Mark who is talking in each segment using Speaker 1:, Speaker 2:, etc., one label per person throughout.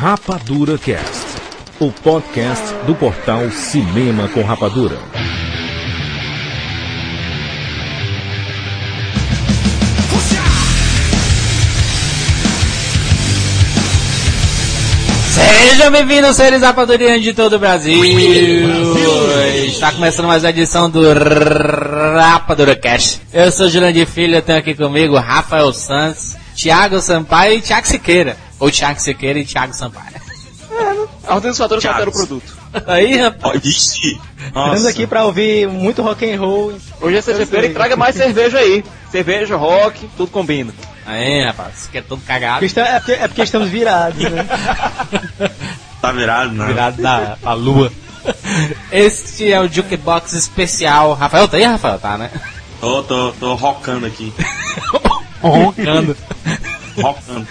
Speaker 1: Rapadura Cast, o podcast do portal Cinema com Rapadura.
Speaker 2: Sejam bem-vindos, seres rapadurianos de todo o Brasil. Está começando mais uma edição do Rapadura Cast. Eu sou Jurandir Filho, eu tenho aqui comigo Rafael Santos, Thiago Sampaio e Thiago Siqueira. Ou Thiago Siqueira e Thiago Sampaio.
Speaker 3: A ordem dos fatores altera o produto.
Speaker 2: Aí, rapaz.
Speaker 4: Estamos aqui pra ouvir muito rock and roll.
Speaker 3: Hoje é sexta-feira e traga mais cerveja aí. Cerveja, rock, tudo combina.
Speaker 2: Aí, rapaz, isso aqui é todo cagado.
Speaker 4: É porque estamos virados, né?
Speaker 5: Tá virado, né?
Speaker 2: Virado pra lua. Este é o Jukebox especial. Rafael, tá aí, Rafael? Tá, né?
Speaker 5: Tô rockando aqui.
Speaker 2: Roncando.
Speaker 5: Rockando.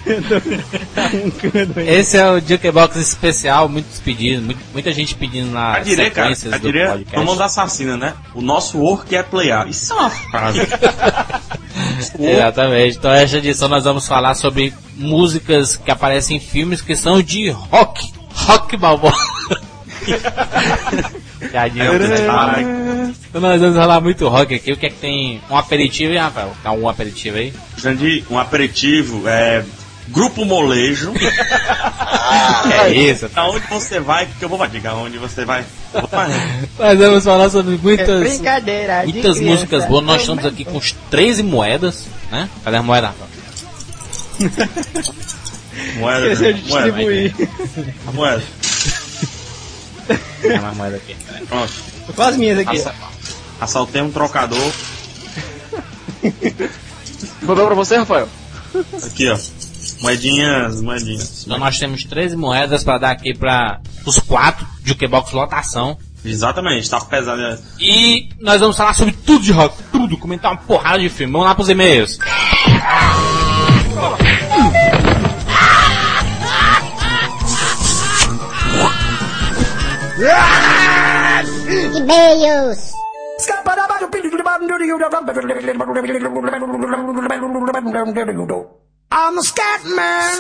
Speaker 2: Esse é o Jukebox especial, muitos pedidos, muita gente pedindo na sequências do podcast.
Speaker 5: Vamos assassina, né? O nosso work é playar. Isso é uma frase.
Speaker 2: Exatamente. Então, essa edição nós vamos falar sobre músicas que aparecem em filmes que são de rock. Rock balboa. Então nós vamos falar muito rock aqui. O que é que tem? Um aperitivo, hein, Rafael? Tá um aperitivo aí?
Speaker 5: Jandir, um aperitivo é Grupo Molejo.
Speaker 2: É isso.
Speaker 5: Aonde você vai? Porque eu vou dizer onde você vai.
Speaker 2: Nós vamos falar sobre muitas
Speaker 4: criança.
Speaker 2: músicas boas. Nós estamos aqui com os 13 moedas, né? Cadê a moeda, Rafael?
Speaker 5: Moeda.
Speaker 4: Esqueceu de distribuir.
Speaker 5: A moeda.
Speaker 2: Tem uma moeda aqui.
Speaker 5: Pronto.
Speaker 4: Com as minhas aqui.
Speaker 5: Assaltei um trocador.
Speaker 3: Roubou pra você, Rafael?
Speaker 5: Aqui, ó. Moedinhas.
Speaker 2: Então nós temos 13 moedas para dar aqui para os 4 Jukebox lotação.
Speaker 5: Exatamente, tá pesado.
Speaker 2: E nós vamos falar sobre tudo de rock, tudo, comentar uma porrada de filme. Vamos lá pros e-mails.
Speaker 6: E-mails. I'm a scat man.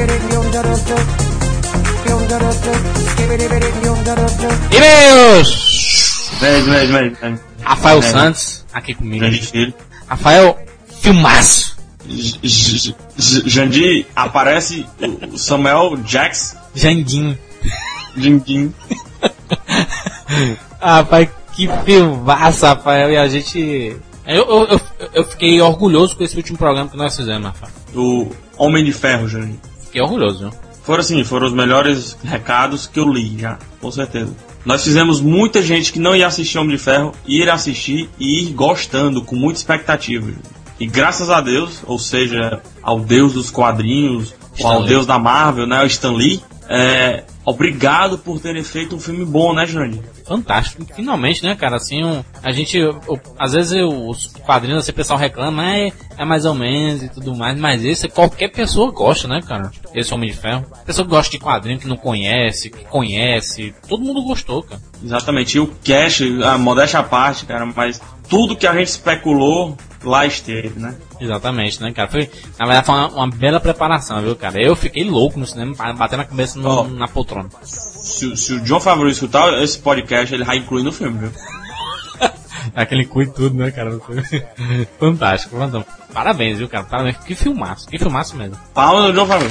Speaker 2: E-mails!
Speaker 5: Vem.
Speaker 2: Rafael Santos, aqui comigo.
Speaker 5: Jandir Filho.
Speaker 2: Rafael, filmaço.
Speaker 5: Jandir, aparece o Samuel Jackson.
Speaker 2: Jandim.
Speaker 5: Jandim.
Speaker 2: Rapaz, que filmaço, Rafael. E a gente... Eu fiquei orgulhoso com esse último programa que nós fizemos, Rafael.
Speaker 5: O Homem de Ferro, Jandir.
Speaker 2: Fiquei orgulhoso, viu?
Speaker 5: Foram os melhores recados que eu li já, com certeza. Nós fizemos muita gente que não ia assistir Homem de Ferro, ir assistir e ir gostando, com muita expectativa. E graças a Deus, ou seja, ao Deus dos quadrinhos, ou ao Deus da Marvel, né, o Stan Lee, obrigado por terem feito um filme bom, né, Jandir?
Speaker 2: Fantástico, finalmente, né, cara, assim, a gente, às vezes os quadrinhos, assim, o pessoal reclama, é mais ou menos e tudo mais, mas esse, qualquer pessoa gosta, né, cara, esse Homem de Ferro, pessoa que gosta de quadrinho, que não conhece, que conhece, todo mundo gostou, cara.
Speaker 5: Exatamente, e o cash, a modéstia à parte, cara, mas tudo que a gente especulou, lá esteve, né?
Speaker 2: Exatamente, né, cara, na verdade foi uma bela preparação, viu, cara, eu fiquei louco no cinema, batendo a cabeça na poltrona.
Speaker 5: Se o John Favreau escutar esse podcast, ele vai incluir no filme, viu?
Speaker 2: É que ele inclui tudo, né, cara? Fantástico. Parabéns, viu, cara? Parabéns. Que filmaço mesmo.
Speaker 5: Palma do John Favreau.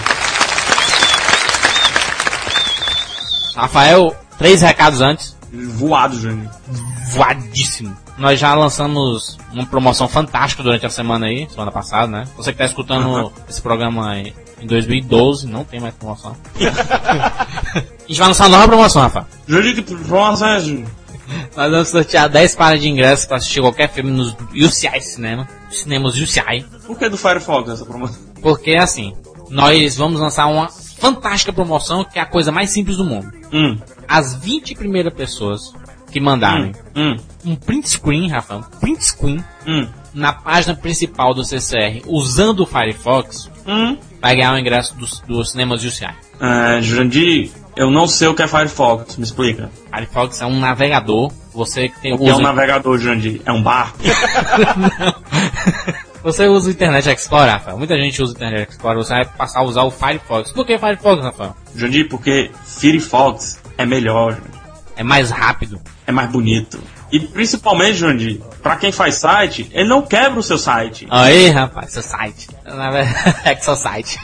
Speaker 2: Rafael, 3 recados antes.
Speaker 5: Voado, Júnior.
Speaker 2: Voadíssimo. Nós já lançamos uma promoção fantástica durante a semana aí, semana passada, né? Você que tá escutando esse programa aí em 2012, não tem mais promoção. A gente vai lançar uma nova promoção, Rafa.
Speaker 5: Júlio, que promoção é, Júlio?
Speaker 2: Nós vamos sortear 10 pares de ingressos pra assistir qualquer filme nos UCI Cinema. Cinemas UCI.
Speaker 5: Por que do Firefox essa promoção?
Speaker 2: Porque, assim, nós vamos lançar uma fantástica promoção que é a coisa mais simples do mundo. As 20 primeiras pessoas que mandarem um print screen, Rafa, na página principal do CCR usando o Firefox, vai ganhar o ingresso dos cinemas UCI.
Speaker 5: Jurandir, eu não sei o que é Firefox, me explica.
Speaker 2: Firefox é um navegador, você que tem...
Speaker 5: O que é um navegador, Jurandir? É um barco?
Speaker 2: Você usa o Internet Explorer, Rafael. Muita gente usa o Internet Explorer. Você vai passar a usar o Firefox. Por que Firefox, Rafael?
Speaker 5: Jandir, porque Firefox é melhor, Jandir.
Speaker 2: É mais rápido.
Speaker 5: É mais bonito. E principalmente, Jandir, pra quem faz site, ele não quebra o seu site.
Speaker 2: Aí, rapaz, seu site. Na verdade, é que seu site.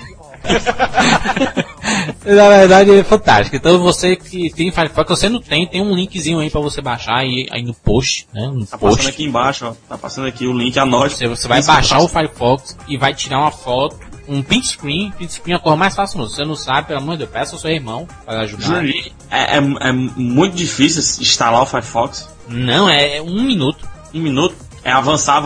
Speaker 2: Na verdade é fantástico. Então você que tem Firefox, você não tem um linkzinho aí pra você baixar aí no post, né?
Speaker 5: Passando aqui embaixo, ó. Tá passando aqui o link, anote.
Speaker 2: Você vai baixar o Firefox e vai tirar uma foto, um print screen é a cor mais fácil. Você não sabe, pelo amor de Deus, peça ao seu irmão para ajudar.
Speaker 5: Jandir, é muito difícil instalar o Firefox.
Speaker 2: Não, é 1 minuto.
Speaker 5: 1 minuto? É avançar,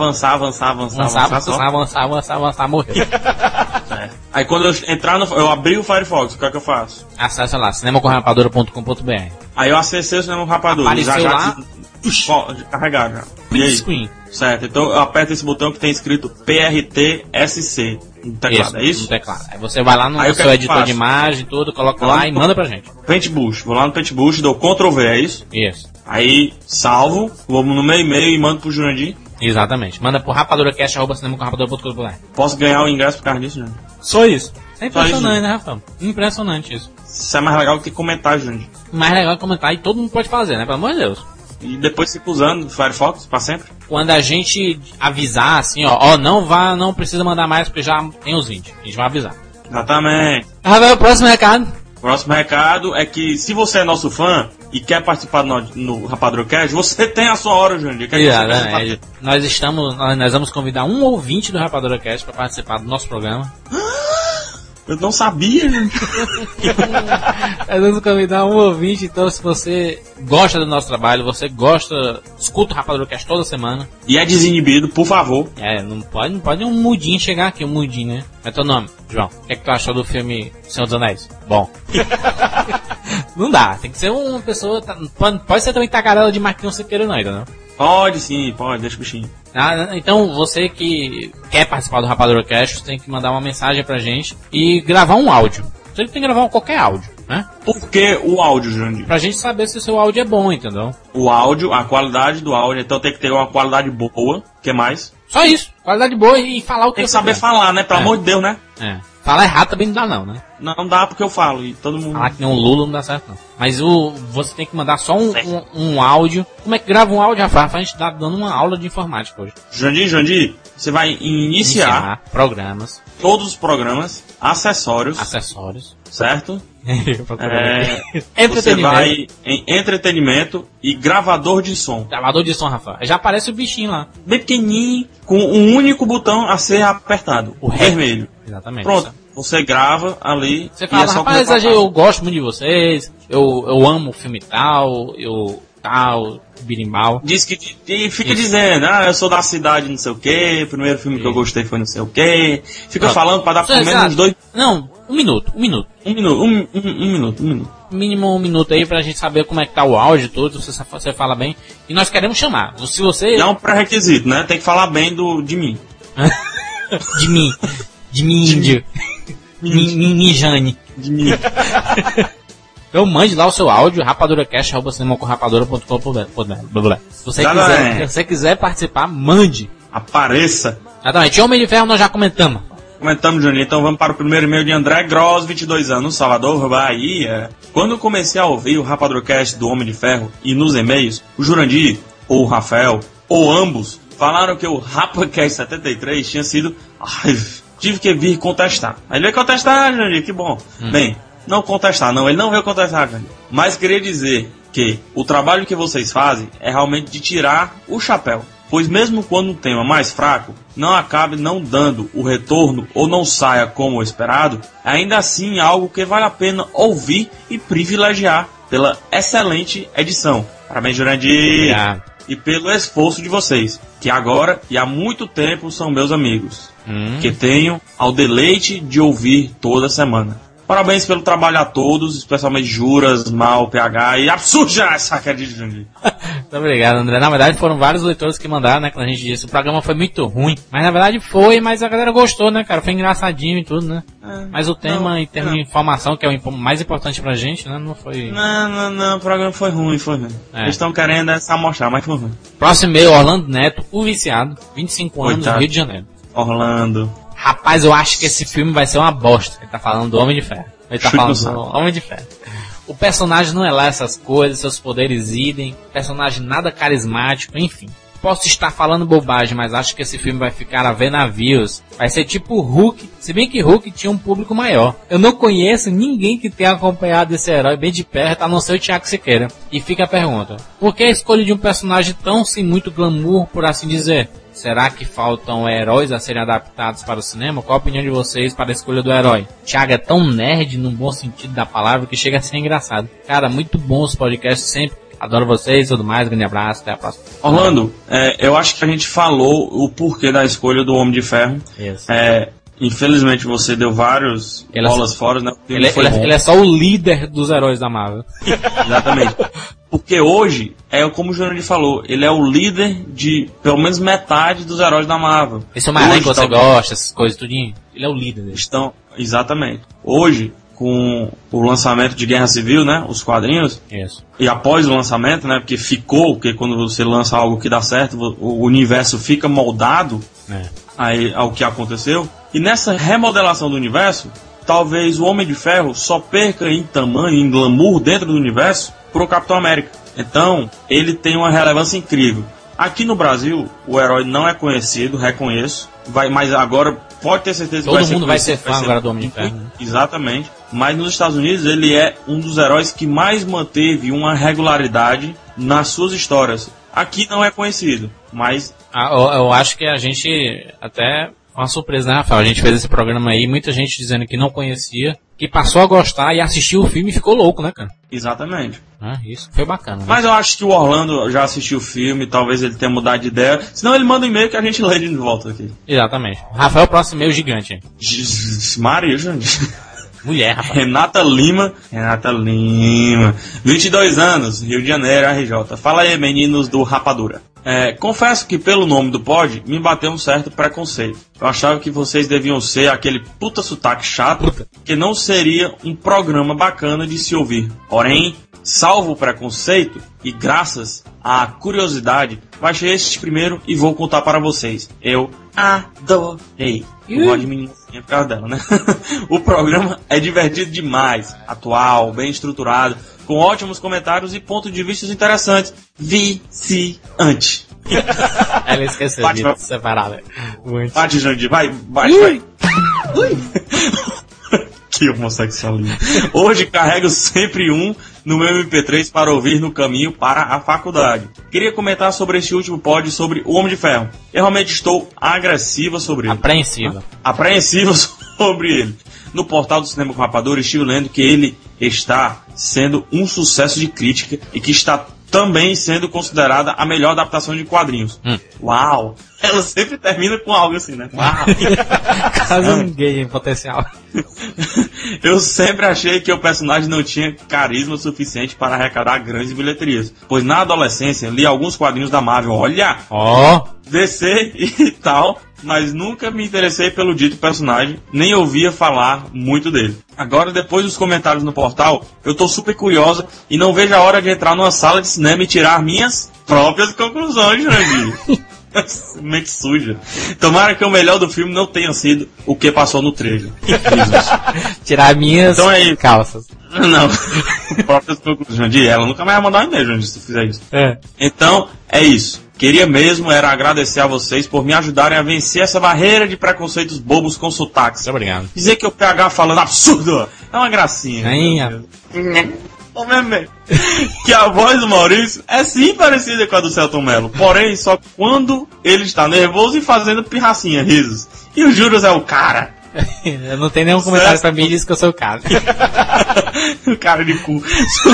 Speaker 2: morreu.
Speaker 5: É. Aí quando eu entrar eu abri o Firefox, o que é que eu faço?
Speaker 2: Acesse lá, cinemacorrapadora.com.br.
Speaker 5: Aí eu acessei o Cinema com Rapadura.
Speaker 2: Apareceu
Speaker 5: já
Speaker 2: lá.
Speaker 5: Carregar já.
Speaker 2: Print screen.
Speaker 5: Certo, então eu aperto esse botão que tem escrito PRTSC no teclado, é isso?
Speaker 2: No teclado. Aí você vai lá no seu editor de imagem, tudo, coloca lá e manda pra gente.
Speaker 5: Paintbush, vou lá no Paintbush, dou Ctrl V, é isso?
Speaker 2: Isso.
Speaker 5: Aí salvo, vou no meu e-mail e mando pro Jurandir.
Speaker 2: Exatamente. Manda pro rapaduracast@cinemacorrapadora.com.br.
Speaker 5: Posso ganhar o ingresso por causa disso, Jurandir?
Speaker 2: Só isso. É impressionante, né, Rafael? Impressionante isso.
Speaker 5: Isso é mais legal que comentar, Jurandir.
Speaker 2: Mais legal é comentar e todo mundo pode fazer, né? Pelo amor de Deus.
Speaker 5: E depois fica usando o Firefox pra sempre?
Speaker 2: Quando a gente avisar assim, ó, não precisa mandar mais porque já tem os 20. A gente vai avisar.
Speaker 5: Exatamente.
Speaker 2: Rafael, próximo recado.
Speaker 5: O próximo recado é que se você é nosso fã e quer participar no Rapaduracast, você tem a sua hora, Jandir.
Speaker 2: Nós vamos convidar um ouvinte do Rapaduracast para participar do nosso programa.
Speaker 5: Eu não sabia, gente.
Speaker 2: Nós vamos convidar um ouvinte, então se você gosta do nosso trabalho, escuta o Rapaduracast toda semana.
Speaker 5: E é desinibido, por favor.
Speaker 2: Não pode um mudinho chegar aqui, né? É teu nome, João. O que é que tu achou do filme Senhor dos Anéis? Bom. Não dá, tem que ser uma pessoa, pode ser também tagarela de Marquinhos Sequeira não, entendeu?
Speaker 5: Pode sim, deixa o bichinho.
Speaker 2: Então você que quer participar do Rapaduracast, você tem que mandar uma mensagem pra gente e gravar um áudio. Você tem que gravar qualquer áudio, né?
Speaker 5: Por que o áudio, Jandir?
Speaker 2: Pra gente saber se o seu áudio é bom, entendeu?
Speaker 5: O áudio, a qualidade do áudio, então tem que ter uma qualidade boa. O que mais?
Speaker 2: Só isso, qualidade boa e falar o que
Speaker 5: tem que saber falar, né? Pelo amor de Deus, né?
Speaker 2: Falar errado também não dá não, né?
Speaker 5: Não dá porque eu falo e todo mundo...
Speaker 2: Falar que nem um Lula não dá certo não. Mas você tem que mandar só um áudio. Como é que grava um áudio, Rafael? A gente tá dando uma aula de informática hoje.
Speaker 5: Jandir, você vai iniciar
Speaker 2: programas.
Speaker 5: Todos os programas, acessórios. Certo? Você vai em entretenimento e gravador de som.
Speaker 2: Gravador de som, Rafael. Já aparece o bichinho lá.
Speaker 5: Bem pequenininho, com um único botão a ser apertado. O vermelho.
Speaker 2: Exatamente.
Speaker 5: Pronto. Você grava ali.
Speaker 2: Você fala, rapaz, eu gosto muito de vocês. Eu amo o filme tal. Birimbau.
Speaker 5: Diz que fica dizendo, eu sou da cidade não sei o que, o primeiro filme que eu gostei foi não sei o que. Fica falando pra dar pelo menos uns 2...
Speaker 2: Não, um minuto.
Speaker 5: Mínimo
Speaker 2: 1 minuto aí pra gente saber como é que tá o áudio todo, você fala bem. E nós queremos chamar. Se você...
Speaker 5: É um pré-requisito, né? Tem que falar bem de mim.
Speaker 2: De mim, índio. Mijane.
Speaker 5: De mim.
Speaker 2: Então mande lá o seu áudio, rapaduracast@cinemacorrapadora.com.br. Se você quiser participar, mande.
Speaker 5: Apareça.
Speaker 2: Exatamente. Homem de Ferro nós já comentamos.
Speaker 5: Jandir. Então vamos para o primeiro e-mail de André Gross, 22 anos, Salvador, Bahia. Quando eu comecei a ouvir o Rapaduracast do Homem de Ferro e nos e-mails, o Jurandir, ou o Rafael, ou ambos, falaram que o Rapacast 73 tinha sido... tive que vir contestar. Aí ele veio contestar, Jurandir, que bom. Bem... Não contestar, não. Ele não veio contestar, Jandir. Mas queria dizer que o trabalho que vocês fazem é realmente de tirar o chapéu. Pois mesmo quando um tema mais fraco não acabe não dando o retorno ou não saia como esperado, ainda assim é algo que vale a pena ouvir e privilegiar pela excelente edição. Parabéns, Jurandir. E pelo esforço de vocês, que agora e há muito tempo são meus amigos. Que tenho ao deleite de ouvir toda semana. Parabéns pelo trabalho a todos, especialmente Juras, Mal, PH e absurda essa querida de Jandir.
Speaker 2: Muito obrigado, André. Na verdade foram vários leitores que mandaram, né, quando a gente disse, o programa foi muito ruim. Mas na verdade mas a galera gostou, né, cara, foi engraçadinho e tudo, né. Mas o tema, em termos de informação, que é o mais importante pra gente, né, não foi...
Speaker 5: Não, o programa foi ruim. Eles estão querendo se amostrar, mas foi ruim.
Speaker 2: Próximo e-mail, Orlando Neto, o viciado, 25 anos, Rio de Janeiro.
Speaker 5: Orlando.
Speaker 2: Rapaz, eu acho que esse filme vai ser uma bosta. Ele tá falando do Homem de Ferro. Ele tá falando do Homem de Ferro. O personagem não é lá essas coisas, seus poderes idem. Personagem nada carismático, enfim. Posso estar falando bobagem, mas acho que esse filme vai ficar a ver navios. Vai ser tipo Hulk, se bem que Hulk tinha um público maior. Eu não conheço ninguém que tenha acompanhado esse herói bem de perto, a não ser o Thiago Siqueira. E fica a pergunta, por que a escolha de um personagem tão sem muito glamour, por assim dizer? Será que faltam heróis a serem adaptados para o cinema? Qual a opinião de vocês para a escolha do herói? Thiago é tão nerd, no bom sentido da palavra, que chega a ser engraçado. Cara, muito bom os podcasts sempre. Adoro vocês, tudo mais, grande abraço, até a próxima.
Speaker 5: Orlando, eu acho que a gente falou o porquê da escolha do Homem de Ferro.
Speaker 2: Isso.
Speaker 5: Infelizmente você deu vários bolas fora, né?
Speaker 2: Ele é só o líder dos heróis da Marvel.
Speaker 5: Exatamente. Porque hoje, como o Jurandir falou, ele é o líder de pelo menos metade dos heróis da Marvel.
Speaker 2: Esse é o Homem-Aranha que você gosta, essas coisas tudinho. Ele é o líder dele.
Speaker 5: Exatamente. Hoje, com o lançamento de Guerra Civil, né, os quadrinhos,
Speaker 2: isso.
Speaker 5: E após o lançamento, né, porque quando você lança algo que dá certo, o universo fica moldado aí ao que aconteceu, e nessa remodelação do universo, talvez o Homem de Ferro só perca em tamanho, em glamour dentro do universo, pro Capitão América. Então, ele tem uma relevância incrível. Aqui no Brasil, o herói não é conhecido, reconheço, mas agora pode ter certeza que
Speaker 2: todo mundo vai ser fã agora do Homem de Ferro. Né?
Speaker 5: Exatamente. Mas nos Estados Unidos ele é um dos heróis que mais manteve uma regularidade nas suas histórias. Aqui não é conhecido, mas...
Speaker 2: eu acho que a gente até... Uma surpresa, né, Rafael? A gente fez esse programa aí, muita gente dizendo que não conhecia, que passou a gostar e assistiu o filme e ficou louco, né, cara?
Speaker 5: Exatamente.
Speaker 2: Isso foi bacana. Né?
Speaker 5: Mas eu acho que o Orlando já assistiu o filme, talvez ele tenha mudado de ideia. Senão ele manda um e-mail que a gente lê de volta aqui.
Speaker 2: Exatamente. Rafael, próximo e-mail gigante.
Speaker 5: Maria, gente.
Speaker 2: Mulher, rapaz.
Speaker 5: Renata Lima, 22 anos, Rio de Janeiro, RJ. Fala aí, meninos do Rapadura. Confesso que pelo nome do pod me bateu um certo preconceito. Eu achava que vocês deviam ser aquele puta sotaque chato, que não seria um programa bacana de se ouvir. Porém, salvo o preconceito e graças à curiosidade, baixei este primeiro e vou contar para vocês. Eu adorei. Eu gosto de meninazinha por causa dela, né? O programa é divertido demais, atual, bem estruturado, com ótimos comentários e pontos de vista interessantes. Viciante.
Speaker 2: Ela esqueceu de separar, velho.
Speaker 5: Bate, Jandir, vai. Que homossexualismo. Hoje carrego sempre um no meu MP3 para ouvir no caminho para a faculdade. Queria comentar sobre este último pod sobre o Homem de Ferro. Eu realmente estou agressiva sobre ele. Apreensiva sobre ele. No portal do Cinema com Rapadura, estive lendo que ele está sendo um sucesso de crítica e que está também sendo considerada a melhor adaptação de quadrinhos. Uau! Ela sempre termina com algo assim, né? Uau!
Speaker 2: Caso um gay em potencial.
Speaker 5: Eu sempre achei que o personagem não tinha carisma suficiente para arrecadar grandes bilheterias, pois na adolescência li alguns quadrinhos da Marvel, olha! DC e tal, mas nunca me interessei pelo dito personagem, nem ouvia falar muito dele. Agora, depois dos comentários no portal, eu tô super curiosa e não vejo a hora de entrar numa sala de cinema e tirar minhas próprias conclusões, Jandir. Mente suja. Tomara que o melhor do filme não tenha sido o que passou no trailer.
Speaker 2: Tirar minhas calças.
Speaker 5: Não. Próprias conclusões, Jandir. Ela nunca mais vai mandar um e-mail, Jandir, se tu fizer isso. Então, é isso. Queria mesmo era agradecer a vocês por me ajudarem a vencer essa barreira de preconceitos bobos com sotaques.
Speaker 2: Obrigado.
Speaker 5: Dizer que o PH falando absurdo é uma gracinha. Que a voz do Maurício é sim parecida com a do Celton Mello, porém só quando ele está nervoso e fazendo pirracinha, risos. E o Juras é o cara.
Speaker 2: Eu não tenho nenhum comentário pra mim, diz que eu sou o cara.
Speaker 5: O cara de cu.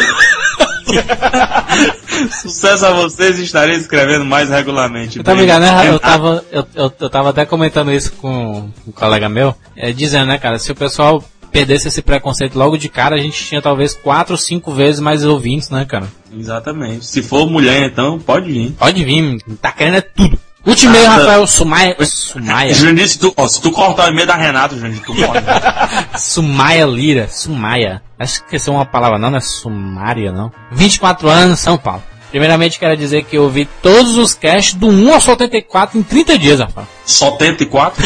Speaker 5: Sucesso a vocês e estarei escrevendo mais regularmente.
Speaker 2: Tá ligado, né? Eu tava até comentando isso com um colega meu, dizendo, né, cara, se o pessoal perdesse esse preconceito logo de cara, a gente tinha talvez 4 ou 5 vezes mais ouvintes, né, cara?
Speaker 5: Exatamente. Se for mulher, então, pode vir.
Speaker 2: Pode vir, tá querendo é tudo. Último e-mail, Rafael, Sumaia.
Speaker 5: Jandir, se tu cortar o e-mail da Renata, Jandir, tu pode.
Speaker 2: Sumaia Lira, Sumaia. Acho que essa é uma palavra não é Sumária, não. 24 anos, São Paulo. Primeiramente, quero dizer que eu ouvi todos os casts do 1 ao 74 em 30 dias, Rafael.
Speaker 5: 74?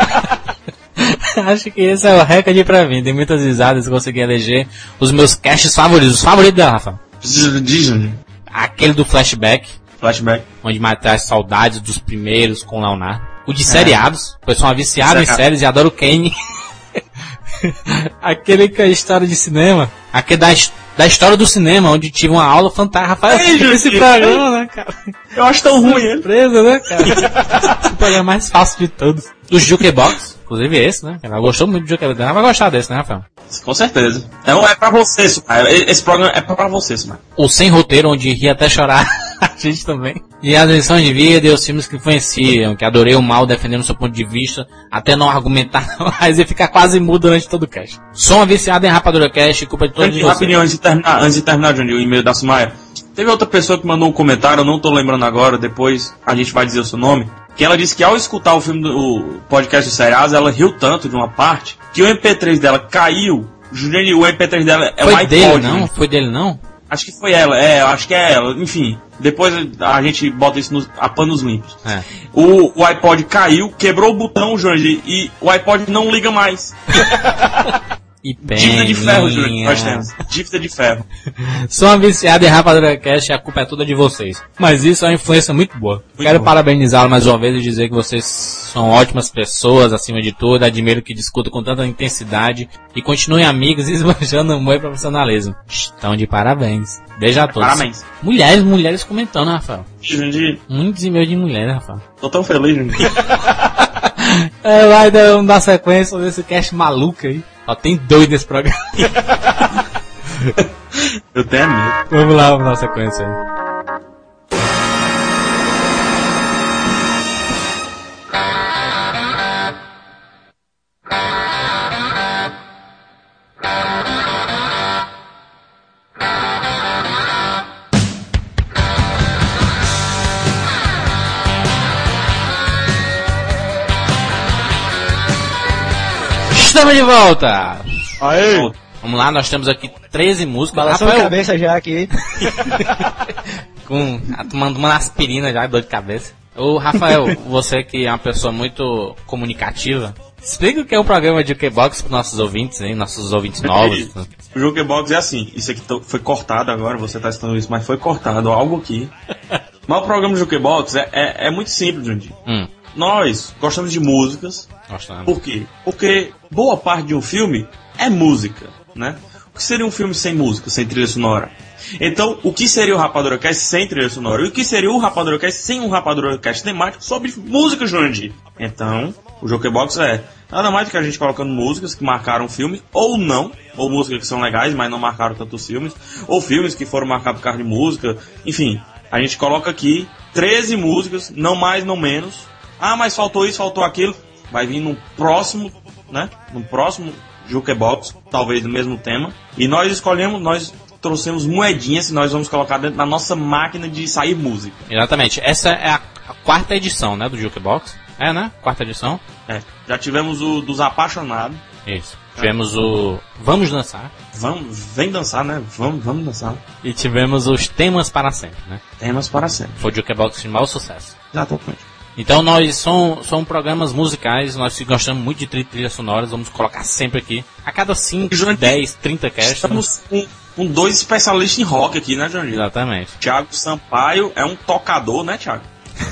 Speaker 2: Acho que esse é o recorde pra mim. Tem muitas risadas, consegui eleger os meus casts favoritos. Os favoritos da Rafa.
Speaker 5: Disney.
Speaker 2: Aquele do Flashback.
Speaker 5: Flashback.
Speaker 2: Onde mata as saudades dos primeiros com o Leonardo. O de seriados. O pessoal é viciado em séries e adora o Kane. Aquele que é a história de cinema. Aquele da história do cinema, onde tive uma aula fantástica. Rafael, esse programa, né, cara?
Speaker 5: Eu acho tão ruim ele.
Speaker 2: Surpresa, né, cara? O programa mais fácil de todos. Do Jukebox, inclusive esse, né? Ela gostou muito do Jukebox. Ela vai gostar desse, né, Rafael?
Speaker 5: Com certeza. Então é pra você, esse programa é pra você, mano.
Speaker 2: O Sem Roteiro, onde ri até chorar. A gente também. E as lições de vida e os filmes que influenciam, que adorei o mal defendendo seu ponto de vista, até não argumentar mais e ficar quase mudo durante todo o cast. Sou uma viciada em Rapadura Cast, culpa de todos vocês.
Speaker 5: Rapidinho, antes de terminar, Johnny, o e-mail da Sumaia. Teve outra pessoa que mandou um comentário, eu não tô lembrando agora, depois a gente vai dizer o seu nome, que ela disse que ao escutar o podcast do Seriados, ela riu tanto de uma parte, que o MP3 dela caiu. Juliane, o MP3 dela é o iPod.
Speaker 2: Dele, não? Foi dele, não?
Speaker 5: Acho que foi ela, acho que é ela, enfim. Depois a gente bota isso a panos limpos. É. O iPod caiu, quebrou o botão, Jorge, e o iPod não liga mais.
Speaker 2: E
Speaker 5: dívida de ferro, Júlio, nós temos. Dívida de ferro.
Speaker 2: Sou uma viciada em Rapadura Cast e a culpa é toda de vocês. Mas isso é uma influência muito boa. Quero parabenizá-lo mais uma vez e dizer que vocês são ótimas pessoas, acima de tudo. Admiro que discutam com tanta intensidade e continuem amigos e esbanjando amor e profissionalismo. Estão de parabéns. Beijo a todos.
Speaker 5: Parabéns.
Speaker 2: Mulheres comentando, Rafael.
Speaker 5: Entendi.
Speaker 2: Muitos e-mails de mulheres, Rafael.
Speaker 5: Tô tão feliz, gente.
Speaker 2: Vai dar sequência desse cast maluco aí. Ó, tem doido nesse programa.
Speaker 5: Eu tenho medo.
Speaker 2: Vamos lá na sequência aí. Estamos de volta!
Speaker 5: Aê!
Speaker 2: Vamos lá, nós temos aqui 13 músicas.
Speaker 4: Balançando a cabeça já aqui.
Speaker 2: Tomando uma aspirina já, dor de cabeça. Ô Rafael, você que é uma pessoa muito comunicativa, explica o que é o programa de Jukebox para nossos ouvintes, hein? Nossos ouvintes novos.
Speaker 5: O Jukebox é assim, isso aqui foi cortado agora, você está estudando isso, mas foi cortado, algo aqui. Mas o programa de Jukebox é muito simples, Jandir. Nós gostamos de músicas.
Speaker 2: Gostamos.
Speaker 5: Por quê? Porque boa parte de um filme é música, né? O que seria um filme sem música, sem trilha sonora? Então, o que seria o Rapadura Cast sem trilha sonora? E o que seria o Rapadura Cast sem um Rapadura Cast temático sobre música, Jurandir? Então, o Jukebox é nada mais do que a gente colocando músicas que marcaram o filme, ou não, ou músicas que são legais, mas não marcaram tantos filmes, ou filmes que foram marcados por causa de música, enfim. A gente coloca aqui 13 músicas, não mais, não menos. Ah, mas faltou isso, faltou aquilo. Vai vir no próximo, né? No próximo Jukebox, talvez do mesmo tema. E nós trouxemos moedinhas que nós vamos colocar dentro da nossa máquina de sair música.
Speaker 2: Exatamente. Essa é a quarta edição, né, do Jukebox. É, né? Quarta edição.
Speaker 5: É. Já tivemos o dos apaixonados.
Speaker 2: Isso. Tivemos o Vamos Dançar.
Speaker 5: Vem dançar, né? Vamos dançar.
Speaker 2: E tivemos os Temas para Sempre, né?
Speaker 5: Temas para Sempre.
Speaker 2: Foi o Jukebox de maior sucesso.
Speaker 5: Exatamente.
Speaker 2: Então nós são programas musicais, nós gostamos muito de trilhas sonoras, vamos colocar sempre aqui. A cada 5, 10, 30 casts.
Speaker 5: Estamos com dois especialistas em rock aqui, né, Johnny?
Speaker 2: Exatamente.
Speaker 5: Thiago Sampaio é um tocador, né, Thiago?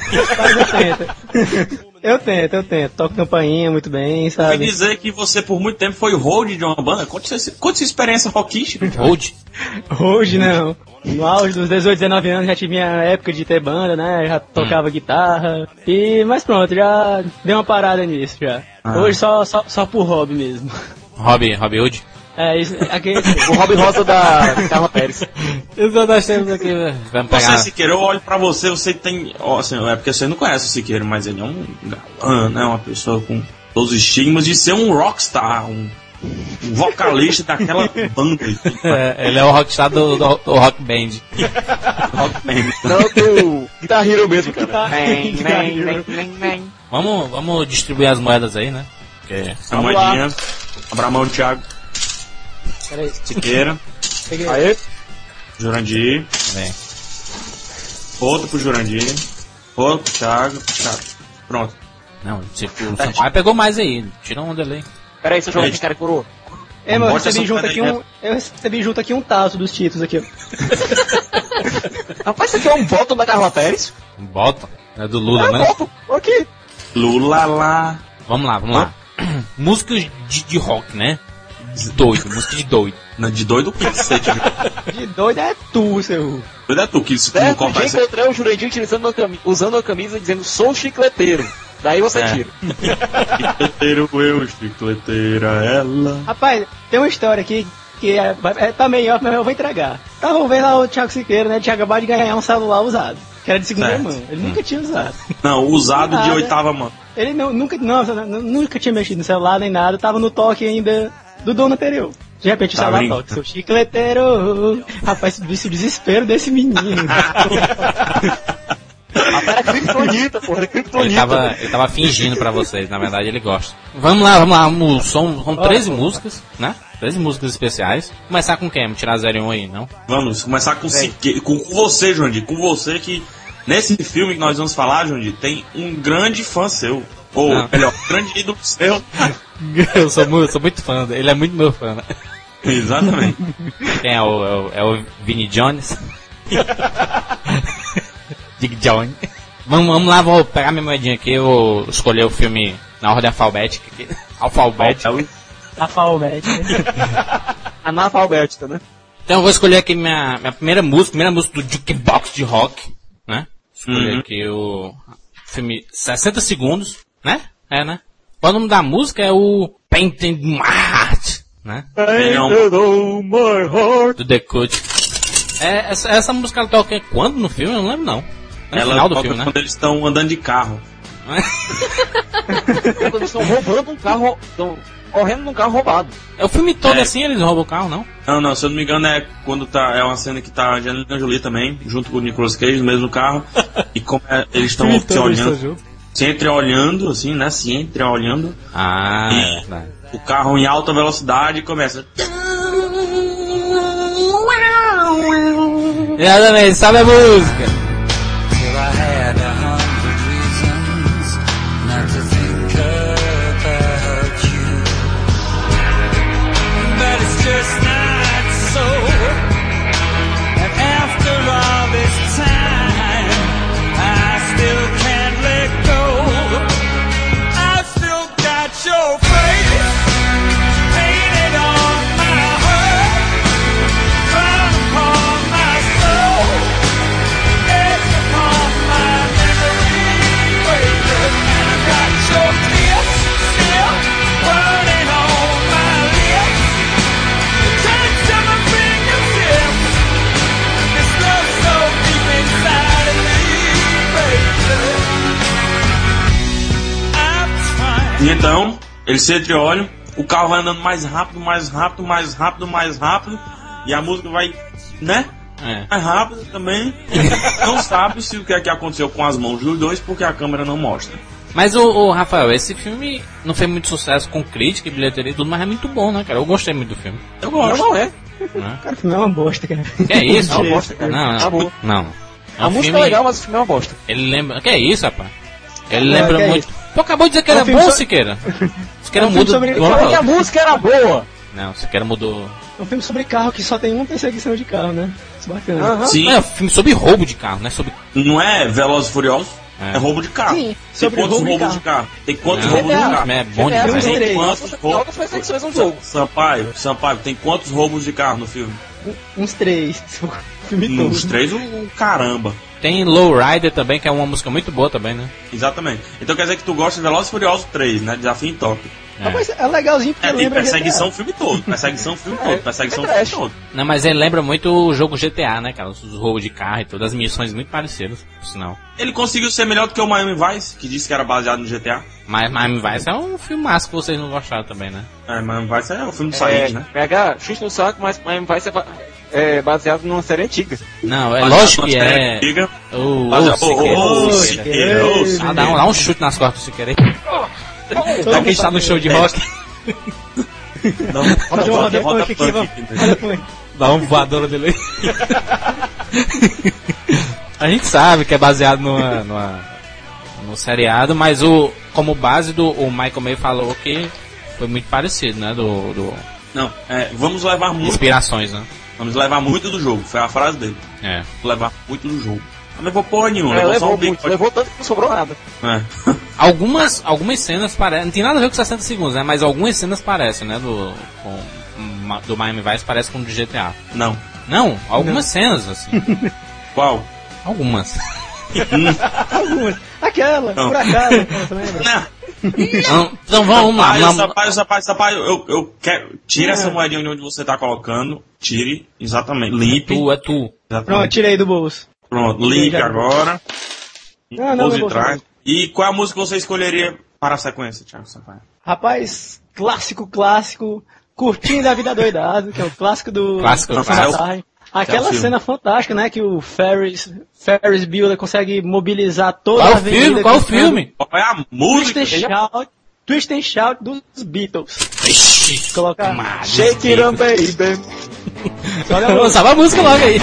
Speaker 4: Eu tento. Toco campainha muito bem, sabe?
Speaker 5: Eu ouvi dizer que você por muito tempo foi hold de uma banda. Conte sua experiência rockística.
Speaker 4: Hold não. No auge dos 18, 19 anos já tive minha época de ter banda, né? Já tocava guitarra. Mas pronto, já dei uma parada nisso já. Hoje só por hobby mesmo.
Speaker 2: Hobby Hood?
Speaker 4: É, isso aqui.
Speaker 3: O Hobby Rosa da Carla Pérez.
Speaker 2: Isso nós temos aqui, vamos pegar.
Speaker 5: Você, Siqueira, eu olho pra você tem. Assim, é porque você não conhece o Siqueira, mas ele é um galã, né? Uma pessoa com todos os estigmas de ser um rockstar, um vocalista daquela banda.
Speaker 2: Ele é o rockstar do Rock Band.
Speaker 5: Rock Band.
Speaker 3: Não, do Guitar Hero mesmo, cara.
Speaker 2: Vamos distribuir as moedas aí, né?
Speaker 5: A moedinha. Abra a mão, Thiago.
Speaker 4: Peraí.
Speaker 5: Siqueira.
Speaker 3: Aê.
Speaker 5: Jurandir.
Speaker 2: Vem.
Speaker 5: Outro pro Jurandir. Outro pro Thiago. Pronto.
Speaker 2: Não, tipo, o Sampaio pegou mais aí. Tira uma dele aí.
Speaker 3: Peraí, seu João, que cara coroa.
Speaker 4: É, mas eu recebi junto aqui um taço dos títulos aqui, ó.
Speaker 3: Rapaz, isso aqui é um bottom da Carla Pérez?
Speaker 2: Um bottom? É do Lula, né?
Speaker 3: Bottom, ok.
Speaker 5: Lula lá.
Speaker 2: Vamos lá. Músicas de rock, né? De doido, música de doido.
Speaker 5: Não, de doido o que você
Speaker 4: De doido é tu, seu.
Speaker 5: Doido é tu, que isso
Speaker 3: Certo,
Speaker 5: não confessa.
Speaker 3: encontrei o Jurandir usando a camisa dizendo sou chicleteiro. Daí você tira.
Speaker 5: Chicleteiro eu, chicleteira ela.
Speaker 4: Rapaz, tem uma história aqui que tá meio off, mas eu vou entregar. Tava vendo lá o Thiago Siqueira, né? Tinha acabado de ganhar um celular usado. Que era de segunda mão. Ele nunca tinha usado.
Speaker 5: Não, usado de oitava mão.
Speaker 4: Ele nunca tinha mexido no celular nem nada. Tava no toque ainda do dono anterior. De repente o celular toca. Seu chicleteiro. Rapaz, o desespero desse menino.
Speaker 3: Era criptonita, porra, era criptonita.
Speaker 2: Ele tava fingindo pra vocês, na verdade ele gosta. Vamos lá, são 13 músicas, né? 13 músicas especiais. Começar com quem? Vamos tirar 0 e 1 aí, não?
Speaker 5: Vamos começar com você, Joandir. Com você que, nesse filme que nós vamos falar, Joandir, tem um grande fã seu. Ou, melhor, grande ídolo seu.
Speaker 2: Eu sou muito fã dele, ele é muito meu fã, né?
Speaker 5: Exatamente.
Speaker 2: Quem é o Vinnie Jones? Dick Jones. Vamos lá, vou pegar minha moedinha aqui, eu vou escolher o filme na ordem alfabética aqui.
Speaker 3: Analfabética, né?
Speaker 2: Então eu vou escolher aqui minha primeira música do Jukebox de Rock, né? Escolher aqui o filme 60 segundos, né? É, né? O nome da música é o Painted My Heart, né?
Speaker 3: Painted My Heart.
Speaker 2: Do The Cut. Essa música ela toca quando no filme? Eu não lembro não. É no final do filme, né?
Speaker 5: Quando eles estão andando de carro.
Speaker 3: Quando eles estão roubando um carro, estão correndo num carro roubado.
Speaker 2: É o filme todo assim, eles roubam o carro, não?
Speaker 5: Não, se eu não me engano é quando é uma cena que tá a Angelina Jolie também, junto com o Nicolas Cage no mesmo carro. E como eles estão se olhando, se entreolhando, assim, né? Se entreolhando.
Speaker 2: E
Speaker 5: o carro em alta velocidade começa.
Speaker 2: Exatamente, sabe a música?
Speaker 5: E então, eles se entreolham, o carro vai andando mais rápido, e a música vai, né? Mais rápido também. Não sabe se o que é que aconteceu com as mãos dos dois, porque a câmera não mostra.
Speaker 2: Mas, o Rafael, esse filme não fez muito sucesso com crítica e bilheteria e tudo, mas é muito bom, né, cara? Eu gostei muito do filme.
Speaker 5: Eu gosto.
Speaker 3: Não é?
Speaker 4: Cara, o filme é uma bosta, cara.
Speaker 2: Que é isso?
Speaker 3: É uma bosta, cara.
Speaker 2: Não.
Speaker 3: A música é legal, mas o filme é uma bosta.
Speaker 2: Ele lembra... Que é isso, rapaz? Ele lembra muito... Tu acabou de dizer que era bom, Siqueira. Siqueira mudou...
Speaker 3: Falei que a música era boa.
Speaker 2: Não, Siqueira mudou...
Speaker 4: É um filme sobre carro que só tem uma perseguição de carro, né? Isso é bacana.
Speaker 5: Sim.
Speaker 2: É um filme sobre roubo de carro, né?
Speaker 5: Não é Velozes e Furiosos? É roubo de carro.
Speaker 4: Sim,
Speaker 5: tem quantos roubos de carro? Tem quantos roubos de carro?
Speaker 2: É bom demais.
Speaker 5: Tem quantos roubos? Sampaio, tem quantos roubos de carro no filme?
Speaker 4: Uns 3. Filme todo.
Speaker 5: Uns 3, o caramba.
Speaker 2: Tem Lowrider também, que é uma música muito boa também, né?
Speaker 5: Exatamente. Então quer dizer que tu gosta de Velozes e Furiosos 3, né? Desafio em Tóquio.
Speaker 4: Mas é legalzinho porque lembra
Speaker 5: perseguição o filme todo. Perseguição o filme todo.
Speaker 2: Não, mas ele lembra muito o jogo GTA, né, cara? Os roubos de carro e todas as missões muito parecidas, por sinal.
Speaker 5: Ele conseguiu ser melhor do que o Miami Vice, que disse que era baseado no GTA.
Speaker 2: Mas Miami Vice é um filme massa que vocês não gostaram também, né?
Speaker 5: Miami Vice é o filme do Said, né?
Speaker 3: Pega chute no saco, mas Miami Vice é baseado numa série antiga.
Speaker 2: Não, é lógico que é. Siqueira. Dá um chute nas costas do Siqueira aí. Já que a gente tá no show de rock.
Speaker 4: Roda
Speaker 2: Dá uma voadora dele aí. A gente sabe que é baseado no seriado, mas como base o Michael May falou que foi muito parecido, né?
Speaker 5: Não, vamos levar muito.
Speaker 2: Inspirações, né?
Speaker 5: Vamos levar muito do jogo, foi a frase dele. Levar muito do jogo. Não levou porra nenhuma,
Speaker 3: levou tanto que não sobrou nada.
Speaker 2: Algumas cenas parecem. Não tem nada a ver com 60 segundos, né? Mas algumas cenas parecem, né? Do Miami Vice parece com o do GTA. Não, algumas cenas, assim.
Speaker 5: Qual?
Speaker 2: Algumas.
Speaker 4: Algumas. Aquela, por acaso, você lembra?
Speaker 2: Então vamos lá.
Speaker 5: Rapaz, eu quero. Tira essa moedinha de onde você tá colocando. Tire, exatamente. Limpe.
Speaker 2: É tu.
Speaker 5: Exatamente.
Speaker 4: Pronto, tirei do bolso.
Speaker 5: Pronto, limpe agora.
Speaker 4: Não,
Speaker 5: de trás. E qual é a música que você escolheria para a sequência, Thiago Sampaio?
Speaker 4: Rapaz, clássico. Curtindo a Vida Doidado, que é o clássico do...
Speaker 2: Clássico.
Speaker 4: Aquela cena fantástica, né? Que o Ferris Bueller consegue mobilizar toda a avenida.
Speaker 2: Qual o filme?
Speaker 5: Qual é a música?
Speaker 4: Twist and Shout dos Beatles.
Speaker 2: Coloca
Speaker 3: Shake It Up, Baby.
Speaker 2: Lançava a música logo aí.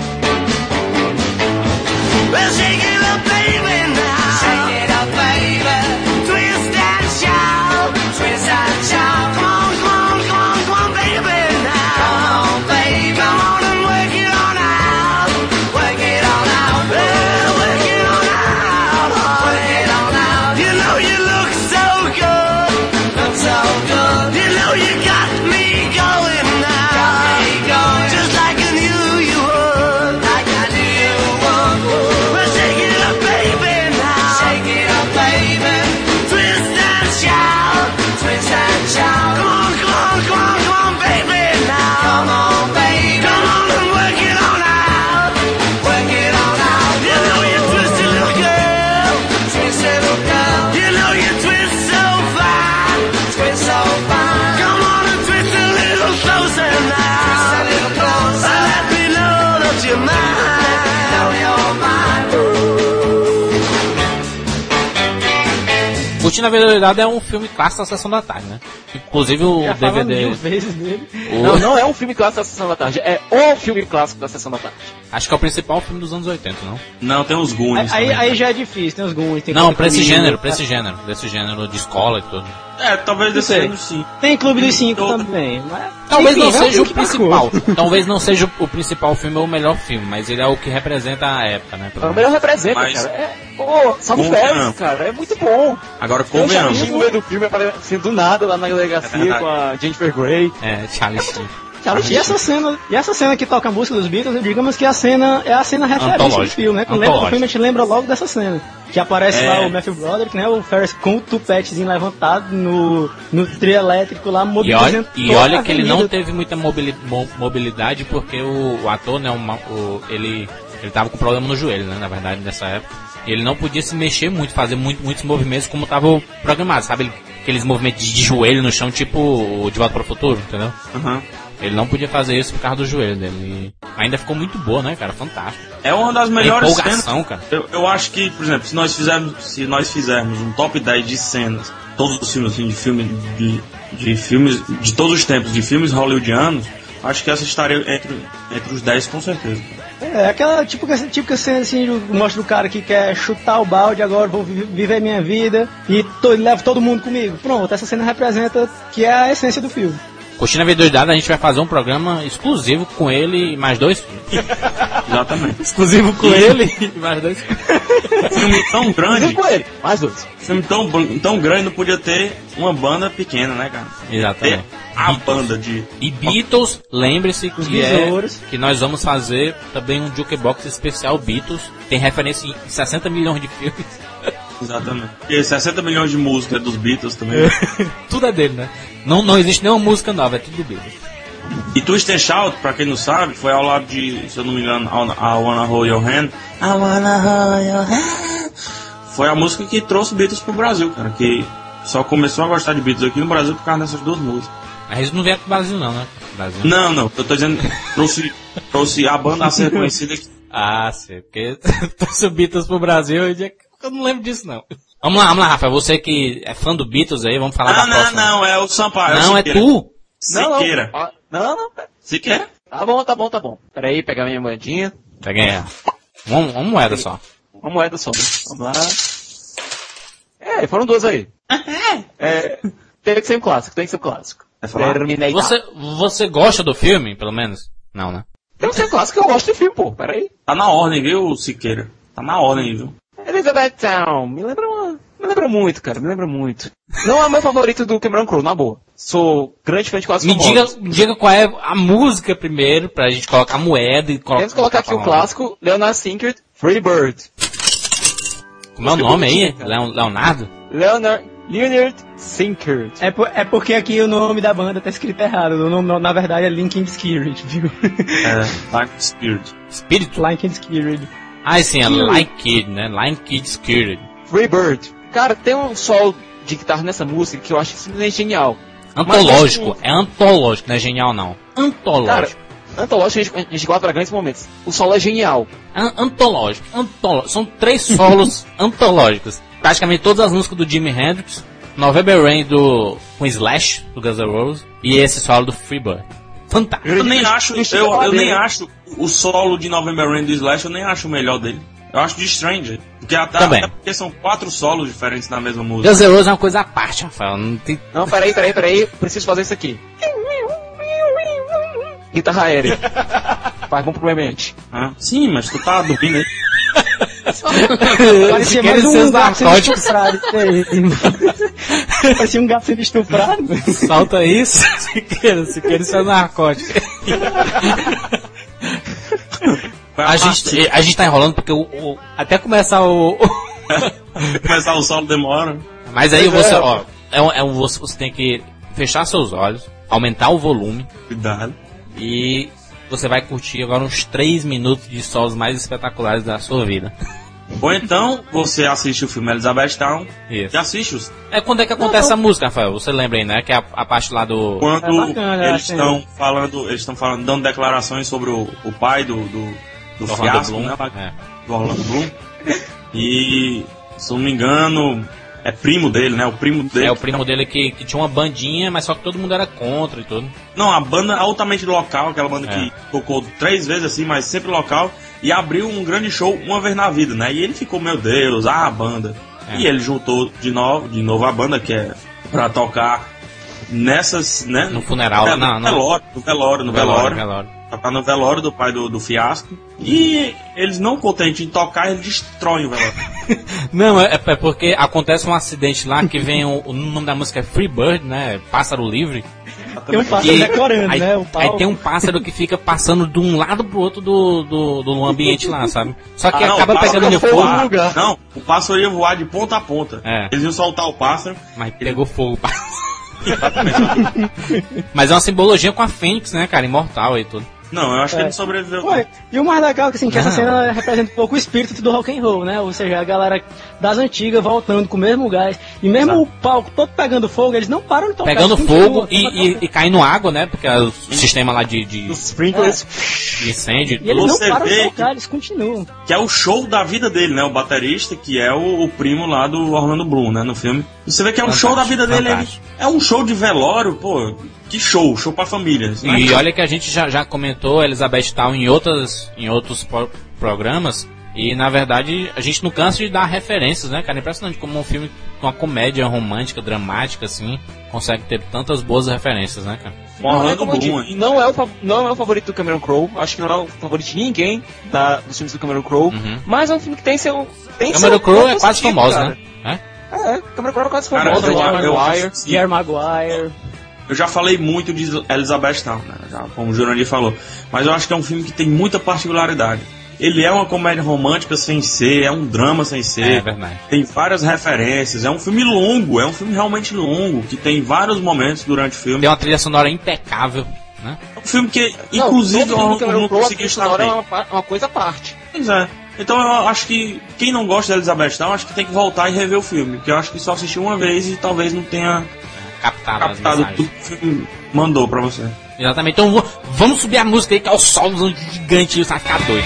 Speaker 6: Well, shake it up, baby, now. Shake it up, baby. Twist and shout. Twist and shout. Come on, baby, now. Come on, baby. Come on and work it on out. Work it on out. Well, work it on out. Work it on out. You know you look so good. Look so good. You know you got me going now. Got me going. Just like I knew you would. Like I knew you would. Well, shake it up, baby, now. Shake it up, baby. Twist and shout. Twist and shout. Come on, baby, now. Come on, baby. Come on and work it on out. Work it on out. You know you twisted little girl. Twisted little girl. You know you twist so fine. Twist so fine. Come on and twist a little closer now. Twist a little closer. Let me know that you're mine. Know you're mine.
Speaker 2: Curtindo a Vida Doidada é um filme clássico da Sessão da Tarde, né? Inclusive o
Speaker 4: Já falamos
Speaker 2: DVD...
Speaker 4: 1000 vezes dele.
Speaker 3: Não é um filme clássico da Sessão da Tarde, é o filme clássico da Sessão da Tarde.
Speaker 2: Acho que é o principal filme dos anos 80, não?
Speaker 5: Não, tem os Goonies.
Speaker 4: Aí já é difícil, tem os Goonies.
Speaker 2: Não, pra esse gênero de escola e tudo.
Speaker 5: Talvez desse ano sim.
Speaker 4: Tem Clube dos 5 também. Mas...
Speaker 2: Talvez
Speaker 4: Enfim,
Speaker 2: não seja o
Speaker 4: que
Speaker 2: principal. Talvez não seja o principal filme ou o melhor filme, mas ele é o que representa a época, né?
Speaker 3: O melhor representa,
Speaker 5: Mas...
Speaker 3: cara. Salve Ferris, cara. É muito bom.
Speaker 5: Agora,
Speaker 3: Eu já
Speaker 5: convenhamos.
Speaker 3: vi no meio do filme aparecendo do nada lá na delegacia com a Jennifer Grey.
Speaker 2: Charlie Sheen.
Speaker 4: E essa cena que toca a música dos Beatles, digamos que é a cena referência do filme, né? Quando lembra do filme, a gente lembra logo dessa cena. Que aparece lá o Matthew Broderick, né? O Ferris com o tupetezinho levantado no trio elétrico lá, mobilizando.
Speaker 2: E olha que ele não teve muita mobilidade porque o ator, né? Ele tava com problema no joelho, né? Na verdade, nessa época. Ele não podia se mexer muito, fazer muitos movimentos como tava programado, sabe? Aqueles movimentos de joelho no chão, tipo o De Volta para o Futuro, entendeu? Ele não podia fazer isso por causa do joelho dele. E ainda ficou muito boa, né, cara? Fantástico.
Speaker 5: É uma das melhores cenas.
Speaker 2: Cara.
Speaker 5: Eu acho que, por exemplo, se nós fizermos um top 10 de cenas, todos os filmes, assim, de filmes de todos os tempos, de filmes hollywoodianos, acho que essa estaria entre os 10 com certeza.
Speaker 4: Aquela típica cena assim, mostra o cara que quer chutar o balde, agora vou viver minha vida e levo todo mundo comigo. Pronto, essa cena representa que é a essência do filme.
Speaker 2: Curtindo a Vida Doidada, a gente vai fazer um programa exclusivo com ele e mais 2 filmes.
Speaker 5: Exatamente.
Speaker 2: Exclusivo com ele e mais 2 filmes.
Speaker 5: Filme tão grande.
Speaker 3: Com ele, mais 2.
Speaker 5: Filme tão grande, não podia ter uma banda pequena, né, cara?
Speaker 2: Exatamente.
Speaker 5: A banda de...
Speaker 2: E Beatles, lembre-se que nós vamos fazer também um Jukebox especial Beatles. Tem referência em 60 milhões de filmes.
Speaker 5: Exatamente. E 60 milhões de músicas dos Beatles também.
Speaker 2: Tudo é dele, né? Não existe nenhuma música nova, é tudo do Beatles.
Speaker 5: E Twist and Shout, pra quem não sabe, foi ao lado de, se eu não me engano, I Wanna Hold Your Hand. I Wanna Hold Your Hand. Foi a música que trouxe Beatles pro Brasil, cara. Que só começou a gostar de Beatles aqui no Brasil por causa dessas duas músicas.
Speaker 2: Mas eles não vieram pro Brasil não, né? Brasil.
Speaker 5: Não. Eu tô dizendo, trouxe a banda a ser conhecida aqui.
Speaker 2: Sei. Porque trouxe o Beatles pro Brasil e eu não lembro disso, não. Vamos lá, Rafael. Você que é fã do Beatles aí, vamos falar da próxima.
Speaker 5: Não, é o Sampaio.
Speaker 2: Não, é tu.
Speaker 5: Siqueira.
Speaker 3: Não.
Speaker 5: Siqueira?
Speaker 3: Tá bom. Peraí, pegar minha moedinha.
Speaker 2: Peguei ela. Uma moeda só.
Speaker 3: Uma moeda só. Vamos lá. Foram duas aí. Tem que ser um clássico, tem que ser um clássico.
Speaker 2: Você gosta do filme, pelo menos? Não, né?
Speaker 3: Tem que ser um clássico, eu gosto de filme, pô. Peraí.
Speaker 5: Tá na ordem, viu, Siqueira? Tá na ordem, viu?
Speaker 3: Elizabeth Town. Me lembra muito, cara. Me lembra muito. Não é o meu favorito do Cameron Crowe, na boa. Sou grande fã de clássicos.
Speaker 2: Me diga qual é a música primeiro, pra gente colocar a moeda e colocar...
Speaker 3: Temos que colocar aqui o clássico, Leonard Sinkert, Free Bird.
Speaker 2: Como é o nome aí? Leonardo?
Speaker 3: Leonard Sinkert.
Speaker 4: É porque aqui o nome da banda tá escrito errado. O nome, na verdade, é Linkin Spirit, viu?
Speaker 5: Linkin Spirit.
Speaker 2: Espírito?
Speaker 4: Linkin Spirit.
Speaker 2: Sim, é Like Kid, né? Linkin Spirit.
Speaker 3: Free Bird. Cara, tem um solo de guitarra nessa música que eu acho simplesmente genial.
Speaker 2: Antológico. É antológico, não é genial não. Antológico.
Speaker 3: Cara, antológico, a gente gosta pra grandes momentos. O solo é genial.
Speaker 2: Antológico. São 3 solos antológicos. Praticamente todas as músicas do Jimi Hendrix, November Rain com Slash, do Guns N' Roses, e esse solo do Freebird. Fantástico.
Speaker 5: Eu nem acho o solo de November Rain do Slash, eu nem acho o melhor dele. Eu acho de Stranger. Até porque são 4 solos diferentes na mesma música.
Speaker 2: Guns N' Roses é uma coisa à parte, Rafael.
Speaker 3: Não, peraí. Preciso fazer isso aqui. Guitarra aérea. Faz bom pro ambiente.
Speaker 5: Sim, mas tu tá dormindo aí.
Speaker 4: Parecia mais um gato sendo estuprado. Parecia um gato sendo estuprado.
Speaker 2: Salta isso, se queira isso é narcótico. A gente tá enrolando porque até começar o...
Speaker 5: Começar o solo demora.
Speaker 2: Mas aí você tem que fechar seus olhos, aumentar o volume.
Speaker 5: Cuidado.
Speaker 2: E você vai curtir agora uns 3 minutos de solos mais espetaculares da sua vida.
Speaker 5: Ou então, você assiste o filme Elizabeth Town.
Speaker 2: Isso.
Speaker 5: E assiste-os.
Speaker 2: Quando é que acontece a música, Rafael? Você lembra aí, né? Que é a parte lá do...
Speaker 5: Quando eles estão falando, dando declarações sobre o pai do fiasco,
Speaker 2: Bloom,
Speaker 5: né? Do Orlando Bloom. E, se não me engano, é primo dele, né? O primo
Speaker 2: dele que tinha uma bandinha, mas só que todo mundo era contra e tudo.
Speaker 5: Não, a banda altamente local, aquela banda que tocou 3 vezes assim, mas sempre local, e abriu um grande show uma vez na vida, né? E ele ficou, meu Deus, a banda. E ele juntou de novo a banda, que é pra tocar nessas, né?
Speaker 2: No funeral,
Speaker 5: no velório. Tocar no velório do pai do fiasco. E eles não contentes em tocar, eles destroem o velório.
Speaker 2: Não, é porque acontece um acidente lá que vem o nome da música é Free Bird, né? Pássaro livre.
Speaker 4: Tem um pássaro decorando, né?
Speaker 2: Aí tem um pássaro que fica passando de um lado pro outro do ambiente lá, sabe? Só que acaba pegando fogo.
Speaker 5: Não, o pássaro ia voar de ponta a ponta. Eles iam soltar o pássaro.
Speaker 2: Mas pegou fogo o pássaro. Mas é uma simbologia com a Fênix, né, cara? Imortal e tudo.
Speaker 5: Não, eu acho que ele sobreviveu.
Speaker 4: E o mais legal é que, assim, que essa cena representa um pouco o espírito do rock and roll, né? Ou seja, a galera das antigas voltando com o mesmo gás. E mesmo o palco todo pegando fogo, eles não param de tocar.
Speaker 2: Pegando fogo e caindo água, né? Porque é o sistema lá de
Speaker 3: sprinklers
Speaker 2: de incêndio.
Speaker 4: E eles não param de tocar, eles continuam.
Speaker 5: Que é o show da vida dele, né? O baterista, que é o primo lá do Orlando Bloom, né? No filme. Você vê que é um show da vida dele. É um show de velório, pô. Que show pra família.
Speaker 2: E olha que a gente já comentou Elizabeth Town em outros programas. E na verdade a gente não cansa de dar referências, né, cara? É impressionante como um filme com uma comédia romântica, dramática, assim, consegue ter tantas boas referências, né, cara?
Speaker 3: Não é o favorito do Cameron Crowe. Acho que não é o favorito de ninguém dos filmes do Cameron Crowe. Mas é um filme que tem seu.
Speaker 2: Cameron Crowe é quase famoso, né?
Speaker 3: Cameron Crowe é quase famoso.
Speaker 4: Jerry Maguire.
Speaker 5: Eu já falei muito de Elizabeth Town, né? Como o Jurandir falou. Mas eu acho que é um filme que tem muita particularidade. Ele é uma comédia romântica sem ser, é um drama sem ser.
Speaker 2: É verdade.
Speaker 5: Tem várias referências, é um filme longo, é um filme realmente longo, que tem vários momentos durante o filme.
Speaker 2: Tem uma trilha sonora impecável, né?
Speaker 5: É um filme que, inclusive, eu não consegui estar bem.
Speaker 3: É uma coisa à parte.
Speaker 5: Pois é. Então eu acho que quem não gosta de Elizabeth Town, acho que tem que voltar e rever o filme. Porque eu acho que só assistiu uma vez e talvez não tenha captado tudo que o filme mandou pra você.
Speaker 2: Exatamente. Então vamos subir a música aí, que é o solo gigante e você vai ficar doido.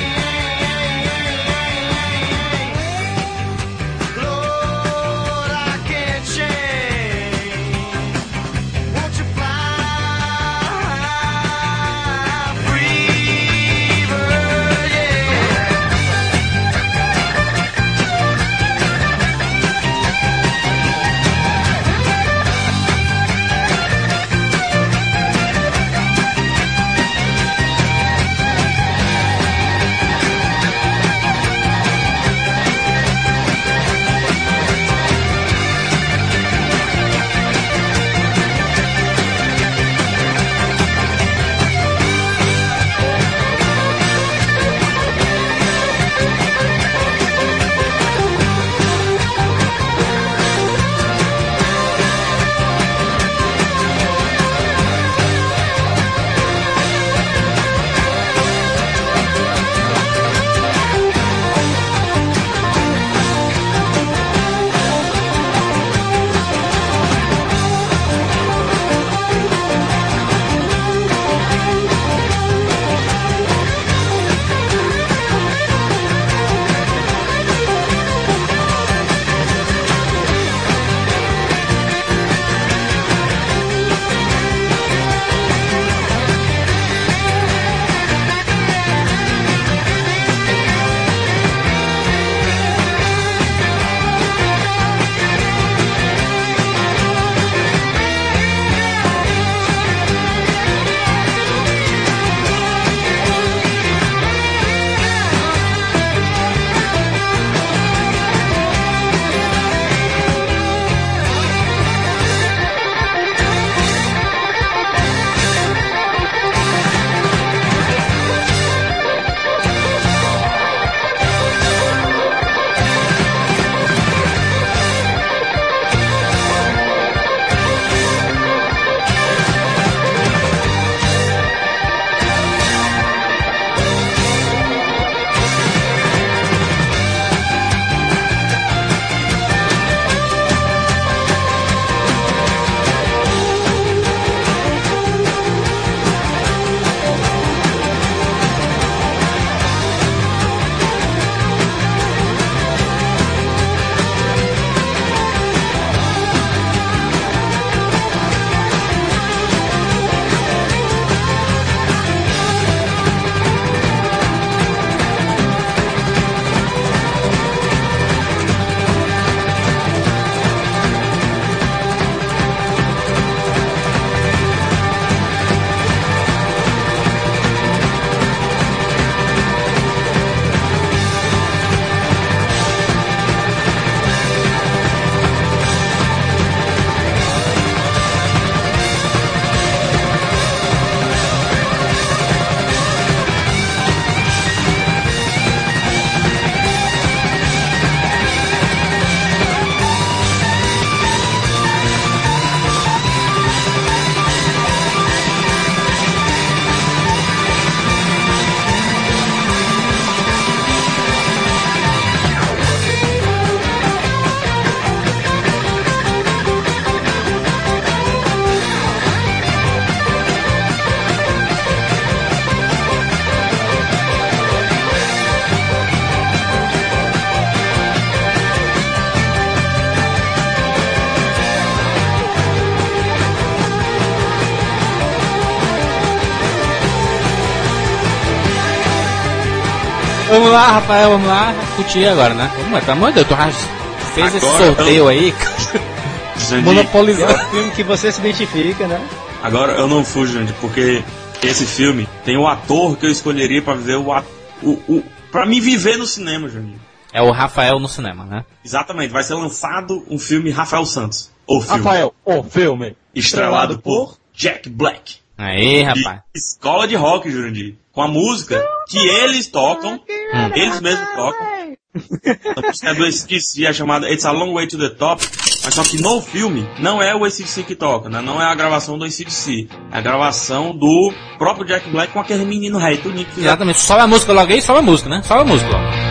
Speaker 2: Vamos lá, Rafael, vamos lá. Curtir agora, né? Vamos lá, pelo amor de Deus, tu fez esse sorteio aí.
Speaker 4: Monopolizando. É um filme que você se identifica, né?
Speaker 5: Agora eu não fujo, gente, porque esse filme tem o ator que eu escolheria pra viver pra me viver no cinema, Jandir.
Speaker 2: É o Rafael no cinema, né?
Speaker 5: Exatamente, vai ser lançado um filme Rafael Santos. O filme.
Speaker 3: Rafael, o filme.
Speaker 5: Estrelado por Jack Black.
Speaker 2: Aí, rapaz.
Speaker 5: Escola de rock, Jurandir. Com a música que eles tocam, eles mesmos tocam. A música do AC/DC é chamada It's a Long Way to the Top. Mas só que no filme não é o AC/DC que toca, né? Não é a gravação do AC/DC. É a gravação do próprio Jack Black com aquele menino rei, tudo que
Speaker 2: exatamente, sobe a música logo aí, sobe a música, né? Sobe a música logo.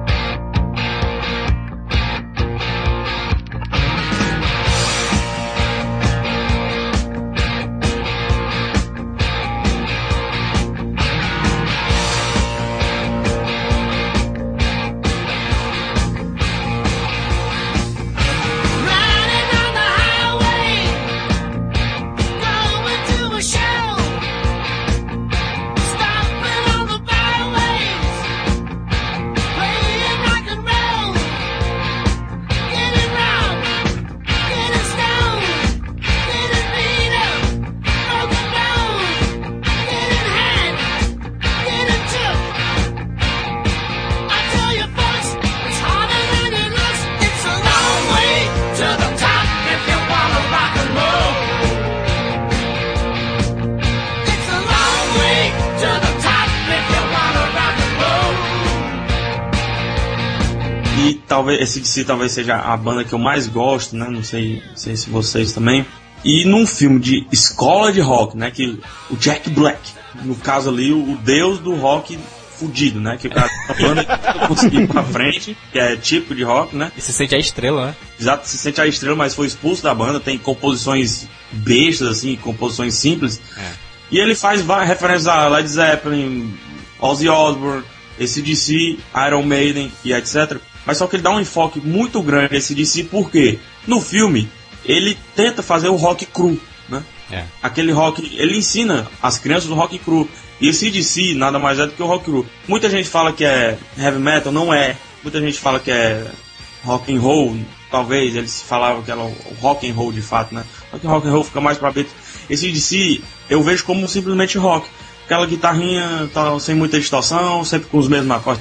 Speaker 5: Talvez esse DC talvez seja a banda que eu mais gosto, né? Não sei se vocês também. E num filme de escola de rock, né? Que o Jack Black, no caso ali, o deus do rock fudido, né? Que a banda que conseguiu ir pra frente, que é tipo de rock, né?
Speaker 2: E se sente a estrela, né?
Speaker 5: Exato, se sente a estrela, mas foi expulso da banda. Tem composições bestas, assim, composições simples. E ele faz referências a Led Zeppelin, Ozzy Osbourne, AC/DC, Iron Maiden e etc. Mas só que ele dá um enfoque muito grande nesse DC, porque no filme ele tenta fazer o rock cru, né? Aquele rock, ele ensina as crianças o rock cru. E esse DC nada mais é do que o rock cru. Muita gente fala que é heavy metal, não é. Muita gente fala que é rock and roll, talvez eles falavam que era o rock and roll de fato, né? Só que o rock and roll fica mais pra dentro. Esse DC eu vejo como simplesmente rock. Aquela guitarrinha tá sem muita distorção, sempre com os mesmos acordes,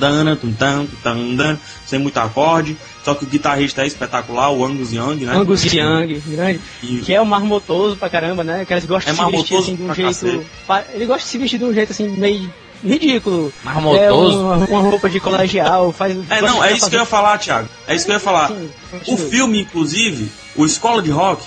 Speaker 5: sem muito acorde. Só que o guitarrista é espetacular, o Angus Young, né?
Speaker 4: Angus Young, grande. Que é o marmotoso pra caramba, né? Que eles gostam de se vestir assim de um jeito. Ele gosta de se vestir de um jeito assim meio ridículo.
Speaker 2: Marmotoso?
Speaker 4: Uma roupa de colegial.
Speaker 5: É isso que eu ia falar, Thiago. É isso que eu ia falar. Sim, o filme, inclusive, o School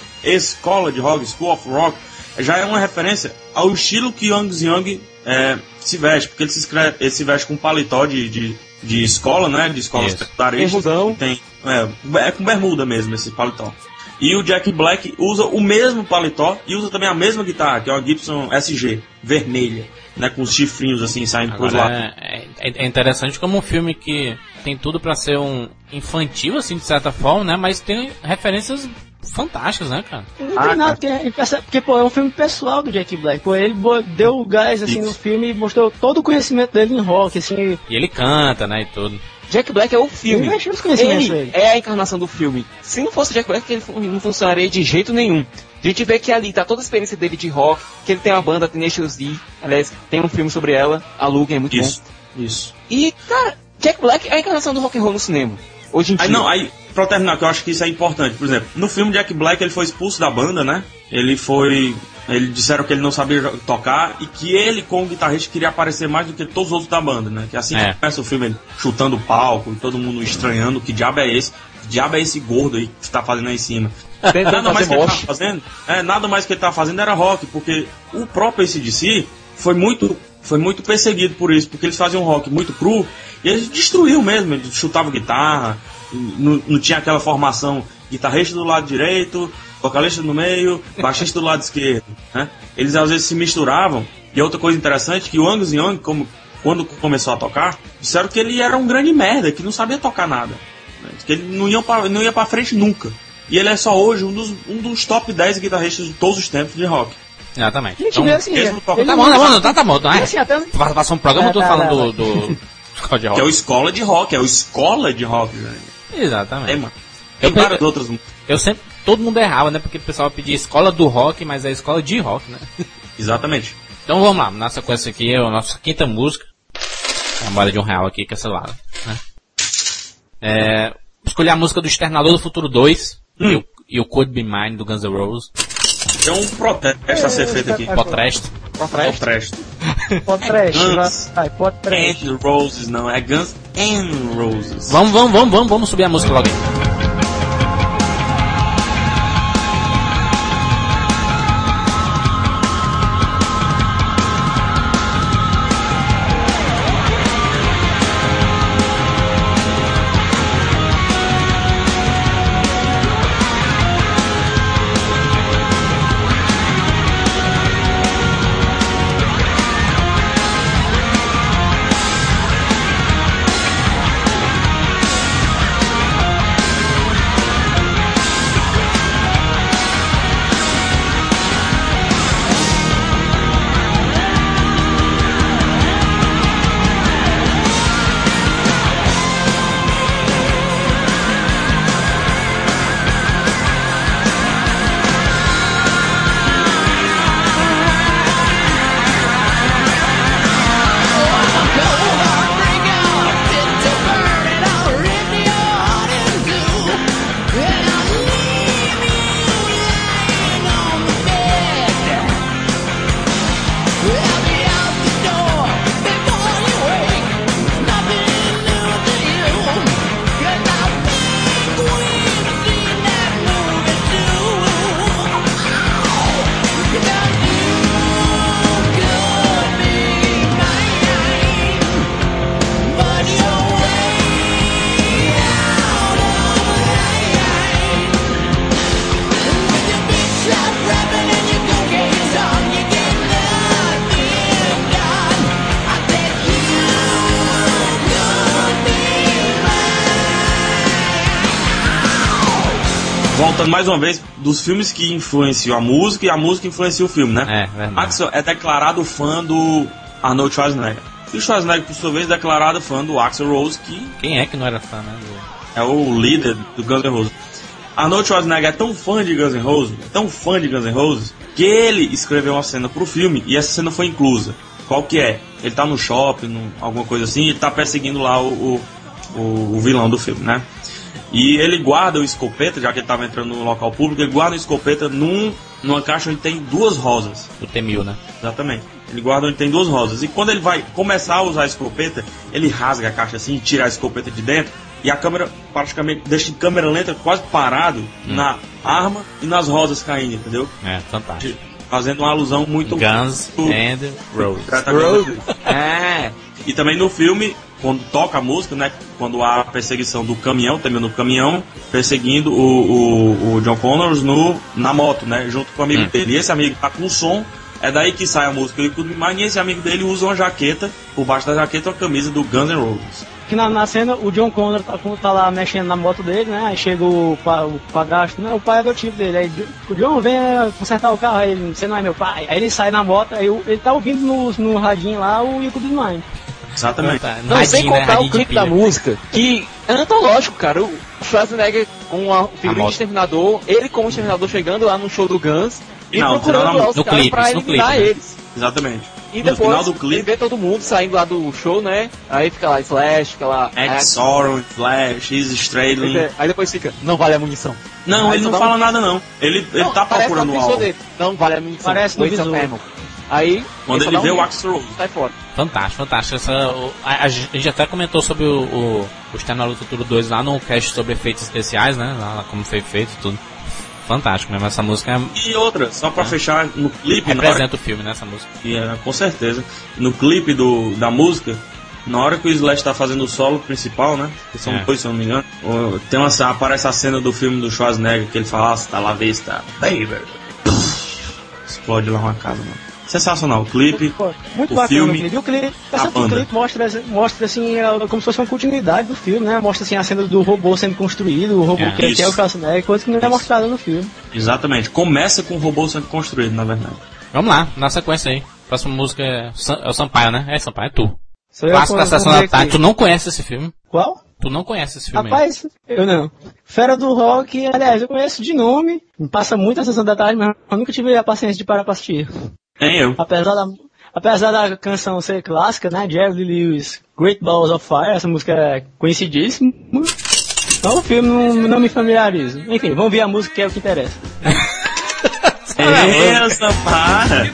Speaker 5: of Rock, já é uma referência ao estilo que Angus Young se veste, porque ele se veste com paletó de escola, né? De escola secundarista. Tem com bermuda mesmo esse paletó. E o Jack Black usa o mesmo paletó e usa também a mesma guitarra, que é uma Gibson SG, vermelha, né? Com os chifrinhos assim saindo por lá.
Speaker 2: É interessante como um filme que tem tudo pra ser um infantil, assim, de certa forma, né? Mas tem referências fantásticas, né, cara?
Speaker 4: Não tem nada, porque, pô, é um filme pessoal do Jack Black. Pô, ele deu gás, assim, no filme e mostrou todo o conhecimento dele em rock, assim.
Speaker 2: E ele canta, né, e tudo.
Speaker 3: Jack Black é o filme.
Speaker 4: Ele
Speaker 3: é a encarnação do filme. Se não fosse Jack Black, ele não funcionaria de jeito nenhum. A gente vê que ali tá toda a experiência dele de rock, que ele tem uma banda, Tenacious D, aliás, tem um filme sobre ela, aluguem, é muito bom.
Speaker 5: Isso.
Speaker 3: E, cara, Jack Black é a encarnação do rock and roll no cinema. Hoje em dia.
Speaker 5: Pra terminar, que eu acho que isso é importante. Por exemplo, no filme Jack Black ele foi expulso da banda, né? Eles disseram que ele não sabia tocar e que ele, como guitarrista, queria aparecer mais do que todos os outros da banda, né? Que assim que começa o filme, ele chutando o palco e todo mundo estranhando que diabo é esse. Que diabo é esse gordo aí que tá fazendo aí em cima? Nada mais que ele tava fazendo. Nada mais que ele tava fazendo era rock, porque o próprio AC/DC foi muito perseguido por isso, porque eles faziam um rock muito cru e eles destruíam mesmo, eles chutavam guitarra, não tinha aquela formação guitarrista do lado direito, vocalista no meio, baixista do lado esquerdo, né? Eles às vezes se misturavam. E outra coisa interessante, que o Angus Young, quando começou a tocar, disseram que ele era um grande merda, que não sabia tocar nada, né? Que ele não ia pra frente nunca. E ele é só hoje um dos top 10 guitarristas de todos os tempos de rock.
Speaker 2: Exatamente.
Speaker 4: Gente, então, assim,
Speaker 2: tá bom. Tá bom.
Speaker 4: Assim, até...
Speaker 2: Passou um programa todo falando do Escola de
Speaker 5: Que
Speaker 2: rock.
Speaker 5: é o Escola de Rock, é o Escola de Rock, velho.
Speaker 2: Exatamente.
Speaker 5: É, mano. Tem várias outras músicas.
Speaker 2: Eu sempre... Todo mundo errava, né? Porque o pessoal pedia Escola do Rock, mas é Escola de Rock, né?
Speaker 5: Exatamente.
Speaker 2: Então vamos lá, nossa sequência aqui é a nossa quinta música. A moeda de R$1 aqui, cancelada. Né? Escolhi a música do Exterminador do Futuro 2 e o Could Be Mine do Guns N' Roses.
Speaker 5: Tem um protesto a ser feito aqui.
Speaker 2: Potresto.
Speaker 5: Protesto.
Speaker 4: Potresto.
Speaker 5: And Roses, não, é Guns N' Roses.
Speaker 2: Vamos subir a música logo aí.
Speaker 5: Voltando mais uma vez, dos filmes que influenciou a música e a música influencia o filme, né?
Speaker 2: É, verdade.
Speaker 5: Axel é declarado fã do Arnold Schwarzenegger. E o Schwarzenegger, por sua vez, é declarado fã do Axl Rose, que
Speaker 2: Quem é que não era fã, né?
Speaker 5: é o líder do Guns N' Roses. Arnold Schwarzenegger é tão fã de Guns N' Roses, que ele escreveu uma cena pro filme e essa cena foi inclusa. Qual que é? Ele tá no shopping, alguma coisa assim, e ele tá perseguindo lá o vilão do filme, né? E ele guarda o escopeta, já que ele tava entrando no local público, ele guarda o escopeta numa caixa onde tem 2 rosas.
Speaker 2: O T-1000, né?
Speaker 5: Exatamente. Ele guarda onde tem 2 rosas. E quando ele vai começar a usar a escopeta, ele rasga a caixa assim, tira a escopeta de dentro, e a câmera praticamente deixa em câmera lenta quase parado na arma e nas rosas caindo, entendeu?
Speaker 2: É, fantástico.
Speaker 5: Fazendo uma alusão muito...
Speaker 2: Guns N' Roses.
Speaker 5: É. E também no filme, quando toca a música, né? Quando há a perseguição do caminhão, termina no caminhão, perseguindo o John Connors na moto, né? Junto com o amigo dele. E esse amigo tá com som, é daí que sai a música. E esse amigo dele usa uma jaqueta, por baixo da jaqueta, uma camisa do Guns N' Roses.
Speaker 4: Que na cena o John Connor tá lá mexendo na moto dele, né? Aí chega o padrasto, né? O pai adotivo dele. Aí o John vem consertar o carro, aí ele, você não é meu pai. Aí ele sai na moto, aí ele tá ouvindo no radinho lá o You Could Be Mine.
Speaker 5: Exatamente.
Speaker 3: Não, sem contar o clipe da música, que é antológico, cara. O Schwarzenegger com a figura de Exterminador, ele como Exterminador chegando lá no show do Guns e procurando lá os caras pra eliminar eles.
Speaker 5: Exatamente.
Speaker 3: E
Speaker 5: no final
Speaker 3: depois
Speaker 5: do clipe,
Speaker 3: ele vê todo mundo saindo lá do show, né? Aí fica lá Slash, fica lá
Speaker 5: X-Orange, Flash, Easy Stradlin.
Speaker 3: Aí depois fica, não vale a munição.
Speaker 5: Não,
Speaker 3: aí
Speaker 5: ele não fala nada não. Ele tá procurando o álbum.
Speaker 3: Não vale a munição.
Speaker 4: Parece no visor.
Speaker 3: Aí,
Speaker 5: quando ele vê o Axl Rose,
Speaker 3: sai fora.
Speaker 2: Fantástico. A gente até comentou sobre o Exterminador do Futuro 2 lá no cast sobre efeitos especiais, né? Lá como foi feito tudo. Fantástico mesmo, essa música é...
Speaker 5: E outra, só pra fechar, no clipe...
Speaker 2: Representa o filme, né, essa música.
Speaker 5: Com certeza. No clipe da música, na hora que o Slash tá fazendo o solo principal, né? Que são 2, se eu não me engano. Aparece a cena do filme do Schwarzenegger, que ele fala, tá lá vista, baby. Explode lá uma casa, mano. Sensacional, o clipe,
Speaker 4: muito
Speaker 5: o
Speaker 4: bacana
Speaker 5: filme,
Speaker 4: o clipe. E o clipe, o clipe mostra assim, como se fosse uma continuidade do filme, né? Mostra assim a cena do robô sendo construído, o robô que é o Schwarzenegger, coisa que não é mostrada no filme.
Speaker 5: Exatamente, começa com o robô sendo construído, na verdade.
Speaker 2: Vamos lá, na sequência aí. Próxima música é o Sampaio, né? É Sampaio, é tu. Clássico da Sessão da Tarde. Tu não conhece esse filme?
Speaker 4: Qual?
Speaker 2: Tu não conhece esse filme?
Speaker 4: Rapaz, eu não. Fera do Rock, aliás, eu conheço de nome. Passa muito a Sessão da Tarde, mas eu nunca tive a paciência de parar pra assistir.
Speaker 5: Nem eu.
Speaker 4: Apesar da canção ser clássica, né? Jerry Lee Lewis, Great Balls of Fire, essa música é conhecidíssima. Então o filme não me familiarizo. Enfim, vamos ver a música que é o que interessa.
Speaker 5: Essa, para!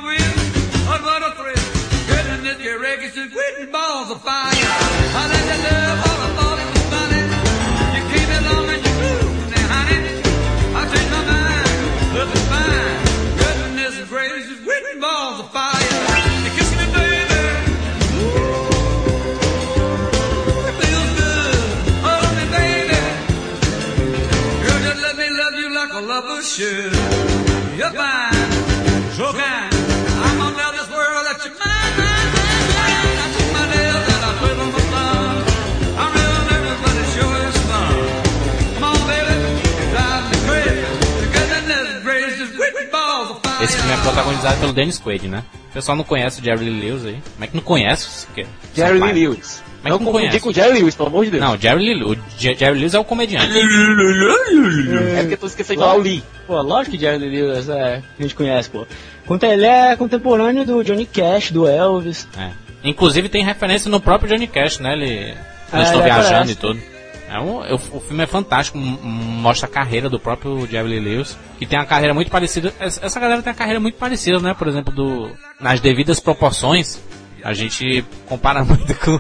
Speaker 6: Should you're fine, so kind. I'm gonna tell this world that you're mine. I took my nails and I put on my thumb. I'm real nervous, but it sure is fun. Come on, baby, you drive me crazy. The goodness gracious, with balls of fire.
Speaker 2: Esse filme é protagonizado pelo Dennis Quaid, né? O pessoal não conhece o Jerry Lee Lewis aí. Como é que não conhece?
Speaker 3: Jerry Lee Lewis.
Speaker 2: Não confundi
Speaker 3: com o Jerry Lewis, pelo amor de Deus.
Speaker 2: Não, Jerry Lewis é o comediante.
Speaker 3: É porque tu esqueceu de falar o Lee.
Speaker 4: Pô, lógico que Jerry Lee Lewis a gente conhece, pô. Ele é contemporâneo do Johnny Cash, do Elvis.
Speaker 2: É. Inclusive tem referência no próprio Johnny Cash, né? Eles estão viajando e tudo. O filme é fantástico, mostra a carreira do próprio Jerry Lee Lewis, que tem uma carreira muito parecida. Essa galera tem uma carreira muito parecida, né? Por exemplo, nas devidas proporções. A gente compara muito com...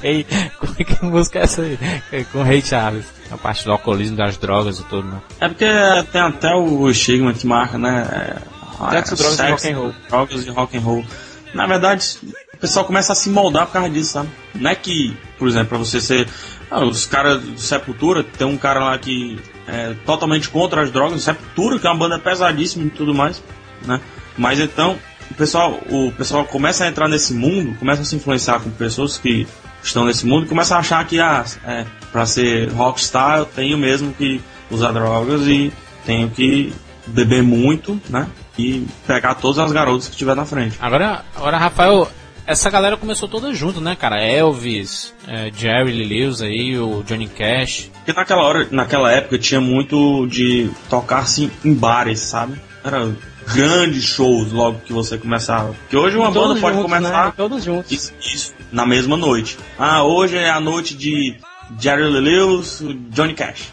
Speaker 2: que música é essa aí? Com Ray Charles. A parte do alcoolismo, das drogas e tudo, né?
Speaker 5: É porque tem até o estigma que marca, né?
Speaker 3: Sexo, drogas e rock and roll.
Speaker 5: Drogas e rock and roll. Na verdade, o pessoal começa a se moldar por causa disso, sabe? Não é que, por exemplo, pra você ser... os caras do Sepultura, tem um cara lá que é totalmente contra as drogas. Sepultura, que é uma banda pesadíssima e tudo mais, né? Mas então... O pessoal começa a entrar nesse mundo, começa a se influenciar com pessoas que estão nesse mundo e começa a achar que pra ser rockstar eu tenho mesmo que usar drogas e tenho que beber muito, né? E pegar todas as garotas que tiver na frente.
Speaker 2: Agora, Rafael, essa galera começou toda junto, né, cara? Elvis, Jerry Lee Lewis aí, o Johnny Cash.
Speaker 5: Porque naquela época tinha muito de tocar-se em bares, sabe? Era grandes shows logo que você começava. Porque hoje uma banda pode começar, né?
Speaker 4: Todos juntos.
Speaker 5: Isso, na mesma noite. Hoje é a noite de Jerry Lee Lewis, Johnny Cash.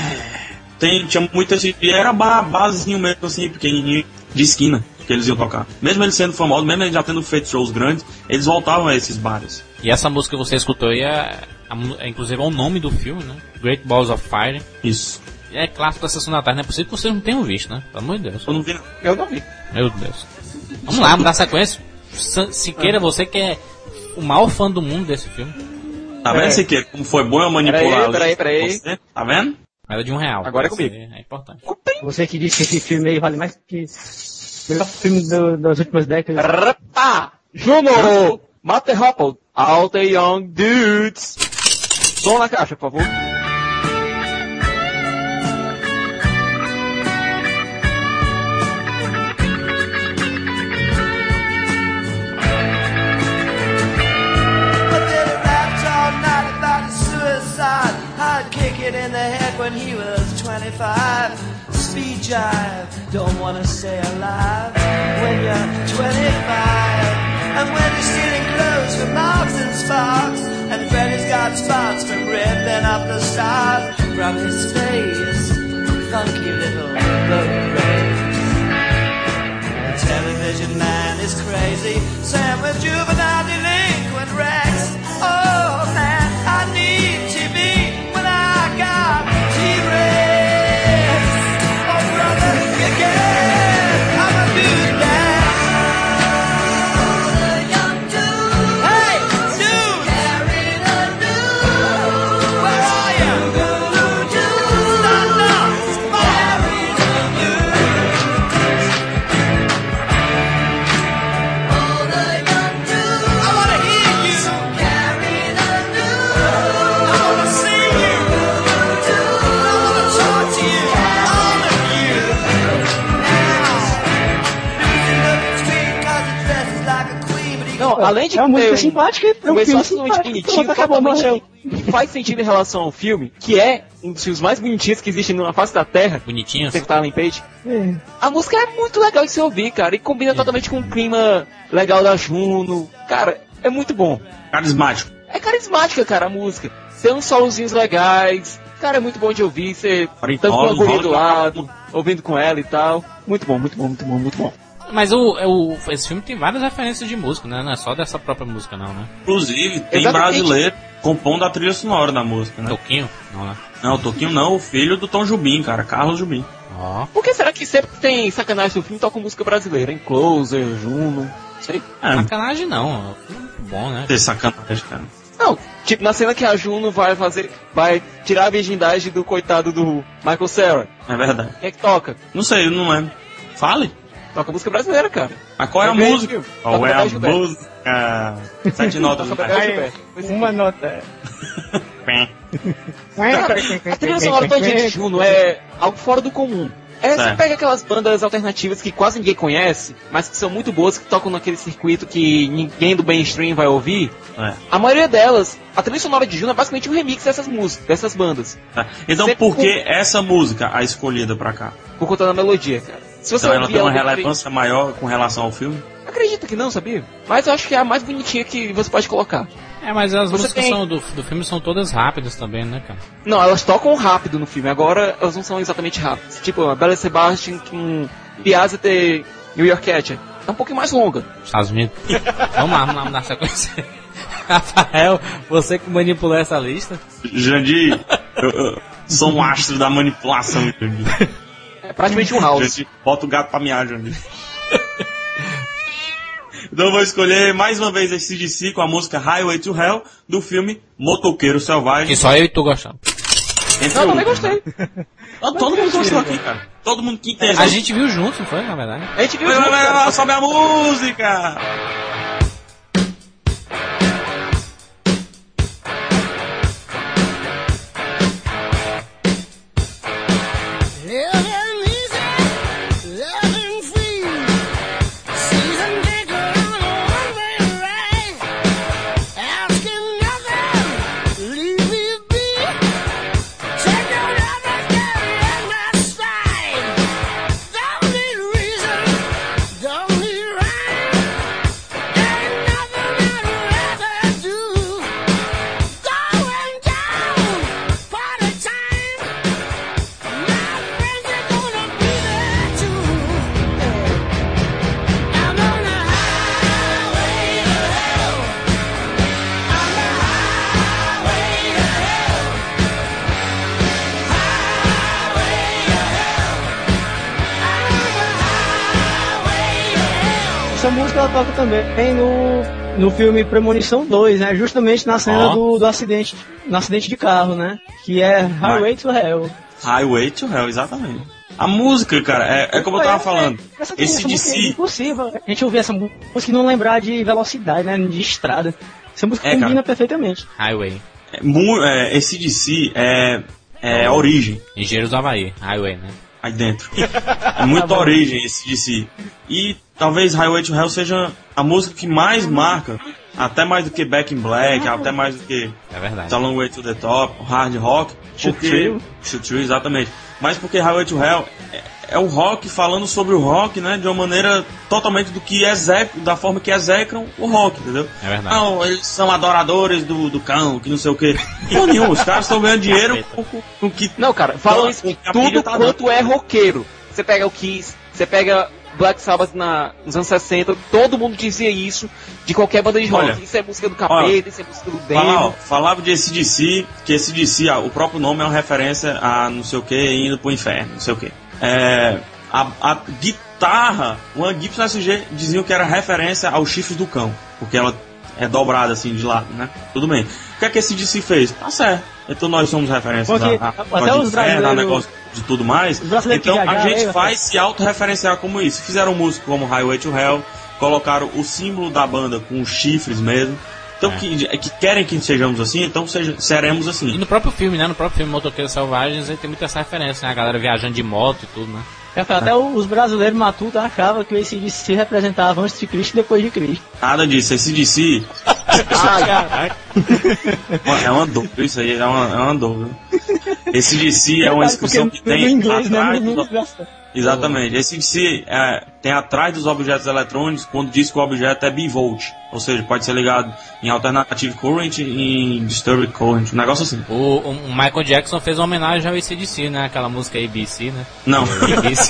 Speaker 5: Tinha muito esse... Era barzinho mesmo assim, pequenininho, de esquina, que eles iam tocar. Mesmo eles sendo famosos, mesmo eles já tendo feito shows grandes, eles voltavam a esses bares.
Speaker 2: E essa música que você escutou aí inclusive é o nome do filme, né? Great Balls of Fire.
Speaker 5: Isso.
Speaker 2: É clássico da Sessão da Tarde, não é possível que vocês não tenham visto, né? Pelo amor de Deus.
Speaker 3: Eu não vi.
Speaker 2: Meu Deus. Vamos lá, vamos dar sequência. Siqueira, você que é o maior fã do mundo desse filme.
Speaker 5: Tá vendo, Siqueira? Como foi bom eu manipular
Speaker 3: Peraí.
Speaker 5: você? Tá vendo?
Speaker 2: Era de R$1.
Speaker 3: Agora é comigo.
Speaker 2: É importante.
Speaker 4: Você que disse que esse filme aí vale mais que o melhor filme das últimas décadas.
Speaker 3: Júnior! Mate Hoppel, All the Young Dudes. Som na caixa, por favor.
Speaker 6: I'd kick it in the head when he was 25. Speed jive, don't wanna stay alive when you're 25. And when you're stealing clothes from Marks and Sparks, and Freddy's got spots from ripping up the stars from his face, funky little boat race. The television man is crazy, Sam with juvenile delinquent Rex. Oh man, I need TV when I got T-Rex. Oh brother, you get, I'm a dude now. The young dude, hey dude, carry the dude. Where are you? Stand up, carry the dude. Oh the young dude, I wanna
Speaker 3: Não, além de
Speaker 4: uma música simpática, é um filme simpático,
Speaker 3: bonitinho, que faz sentido em relação ao filme, que é um dos filmes mais bonitinhos que existem na face da Terra.
Speaker 2: Bonitinhos?
Speaker 3: Ellen Page. A música é muito legal de se ouvir, cara, e combina totalmente com o clima legal da Juno. Cara, é muito bom.
Speaker 5: Carismático.
Speaker 3: É carismática, cara, a música. Tem uns solozinhos legais. Cara, é muito bom de ouvir. Você tá com a guria do lado, ouvindo com ela e tal. Muito bom, muito bom, muito bom, muito bom.
Speaker 2: Mas esse filme tem várias referências de música, né? Não é só dessa própria música, não, né?
Speaker 5: Inclusive, tem brasileiro compondo a trilha sonora da música, né?
Speaker 2: Toquinho? Não, né?
Speaker 5: Não, Toquinho não, o filho do Tom Jobim, cara, Carlos Jobim.
Speaker 3: Por que será que sempre que tem sacanagem no filme toca música brasileira? Em Closer, Juno, sei.
Speaker 2: Sacanagem não, é um filme muito bom, né?
Speaker 5: Tem sacanagem, cara.
Speaker 3: Não, tipo, na cena que a Juno vai tirar a virgindade do coitado do Michael Cera.
Speaker 5: É verdade.
Speaker 3: Quem é que toca?
Speaker 5: Não sei, não lembro. Fale.
Speaker 3: Toca música brasileira, cara.
Speaker 5: Mas qual é a música? Qual é a música? 7 notas.
Speaker 4: Uma nota.
Speaker 3: A trilha sonora todinha de Juno é algo fora do comum. Você pega aquelas bandas alternativas que quase ninguém conhece, mas que são muito boas, que tocam naquele circuito que ninguém do mainstream vai ouvir. A maioria delas, a trilha sonora de Juno é basicamente um remix dessas músicas, dessas bandas.
Speaker 5: Então por que essa música a escolhida pra cá?
Speaker 3: Por conta da melodia, cara. Se você
Speaker 5: então ela tem uma relevância maior com relação ao filme?
Speaker 3: Acredito que não, sabia? Mas eu acho que é a mais bonitinha que você pode colocar.
Speaker 2: Mas as músicas do filme são todas rápidas também, né, cara?
Speaker 3: Não, elas tocam rápido no filme, agora elas não são exatamente rápidas. Tipo, a Bella Sebastian com Piazza de New York Cat. É um pouquinho mais longa.
Speaker 2: Estados Unidos. Vamos na sequência. Rafael, você que manipulou essa lista?
Speaker 5: Jandir, eu sou um astro da manipulação, Jandir.
Speaker 3: É praticamente um house.
Speaker 5: Jandir, bota o gato pra miar, Jandir. Então eu vou escolher mais uma vez esse DC com a música Highway to Hell do filme Motoqueiro Selvagem.
Speaker 2: Que só eu e tu gostamos.
Speaker 3: Eu também gostei.
Speaker 5: Todo mundo gostou aqui, cara. Todo mundo que entende.
Speaker 2: A gente viu juntos, não foi, na verdade?
Speaker 3: A gente viu juntos.
Speaker 5: Sobe a música!
Speaker 4: Essa música ela toca também no filme Premonição 2, né? Justamente na cena do acidente, no acidente de carro, né? Que é Highway to Hell.
Speaker 5: Highway to Hell, exatamente. A música, cara, é como eu tava falando. Esse DC...
Speaker 4: É impossível a gente ouvir essa música e não lembrar de velocidade, né? De estrada. Essa música combina, cara, perfeitamente.
Speaker 2: Highway.
Speaker 5: Esse DC é a origem.
Speaker 2: Engenheiros do Havaí, Highway, né?
Speaker 5: Aí dentro. É muita origem esse DC. E talvez Highway to Hell seja a música que mais marca, até mais do que Back in Black, até mais do que The Long Way to the Top, Hard Rock. Shoot Thrill, exatamente. Mas porque Highway to Hell é o rock falando sobre o rock, né? De uma maneira totalmente da forma que execram o rock, entendeu?
Speaker 2: É verdade.
Speaker 5: Não, eles são adoradores do cão, que não sei o quê. Não, nenhum, os caras estão ganhando dinheiro com que...
Speaker 3: Não, cara, falam isso que tudo quanto é roqueiro. Você pega o Kiss, você pega Black Sabbath nos anos 60, todo mundo dizia isso de qualquer banda de rock. Isso é música do Capeta, isso é música do Demo.
Speaker 5: Falava de AC/DC, que AC/DC, o próprio nome é uma referência a não sei o que, indo pro inferno, não sei o que. A guitarra, uma Gibson SG, diziam que era referência aos chifres do cão, porque ela é dobrada assim de lado, né? Tudo bem. O que é que esse DC fez? Tá certo. Então nós somos referências
Speaker 4: até os brasileiros,
Speaker 5: negócio de tudo mais. Então a gente vai se autorreferenciar como isso. Fizeram música como Highway to Hell, colocaram o símbolo da banda com os chifres mesmo. Então que querem que sejamos assim, então seremos assim.
Speaker 2: E no próprio filme, né? No próprio filme Motoqueiros Selvagens, aí tem muita essa referência, né? A galera viajando de moto e tudo, né?
Speaker 4: Até os brasileiros matutos achavam que o AC/DC representava antes de Cristo e depois de Cristo.
Speaker 5: Nada disso, AC/DC... é uma dor, isso aí é uma dor. AC/DC é uma inscrição que tem
Speaker 4: inglês,
Speaker 5: atrás
Speaker 4: né?
Speaker 5: Exatamente, AC/DC tem atrás dos objetos eletrônicos quando diz que o objeto é bivolt, ou seja, pode ser ligado em alternative current e em disturbed current, um negócio assim.
Speaker 2: O Michael Jackson fez uma homenagem ao AC/DC, né? Aquela música ABC, né?
Speaker 5: Não.
Speaker 2: ABC.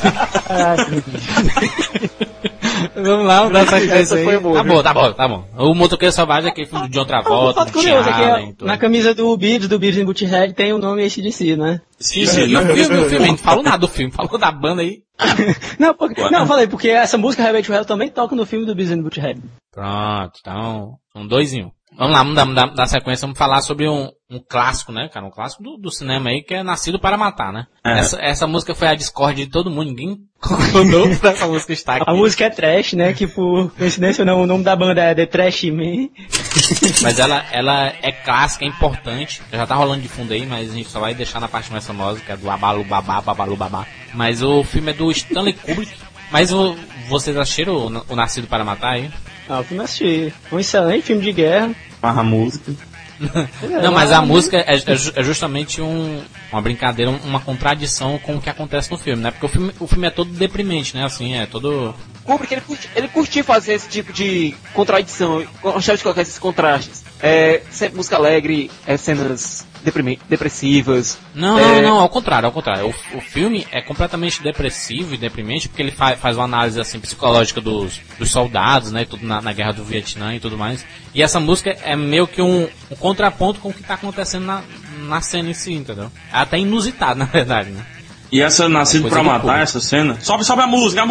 Speaker 2: Vamos lá, vamos dar essa sequência aí. Tá bom. O Motoqueiro Selvagem é aquele filme de John Travolta,
Speaker 4: do Tim Allen. Na camisa do Beavis and Butthead tem o nome AC/DC, né?
Speaker 2: Sim. No filme, não falou nada do filme, falou da banda aí.
Speaker 4: Não, eu falei, porque essa música Highway to Hell também toca no filme do Beavis and Butthead.
Speaker 2: Pronto, então, um 2 em 1. Vamos lá, vamos dar sequência, vamos falar sobre um clássico, né, cara? Um clássico do cinema aí, que é Nascido para Matar, né? Essa música foi a discórdia de todo mundo, ninguém concordou pra essa música estar aqui.
Speaker 4: A música é trash, né? Que por coincidência ou não, o nome da banda é The Trash Man.
Speaker 2: Mas ela é clássica, é importante. Já tá rolando de fundo aí, mas a gente só vai deixar na parte mais famosa, que é do Abalu Babá. Mas o filme é do Stanley Kubrick. Mas vocês assistiram o Nascido para Matar aí?
Speaker 4: Ah, o filme assisti. Um excelente filme de guerra.
Speaker 5: A música.
Speaker 2: Não, mas a música é justamente uma brincadeira, uma contradição com o que acontece no filme, né? Porque o filme é todo deprimente, né? Assim, é todo...
Speaker 3: Kubrick, ele curtia fazer esse tipo de contradição, gostava de colocar esses contrastes. Sempre música alegre, cenas depressivas.
Speaker 2: Não, ao contrário. O filme é completamente depressivo e deprimente, porque ele faz uma análise assim psicológica dos soldados, né, tudo na guerra do Vietnã e tudo mais. E essa música é meio que um contraponto com o que tá acontecendo na cena em si, entendeu? É até inusitado, na verdade, né?
Speaker 5: E essa Nascido pra Matar, essa cena... Sobe a música!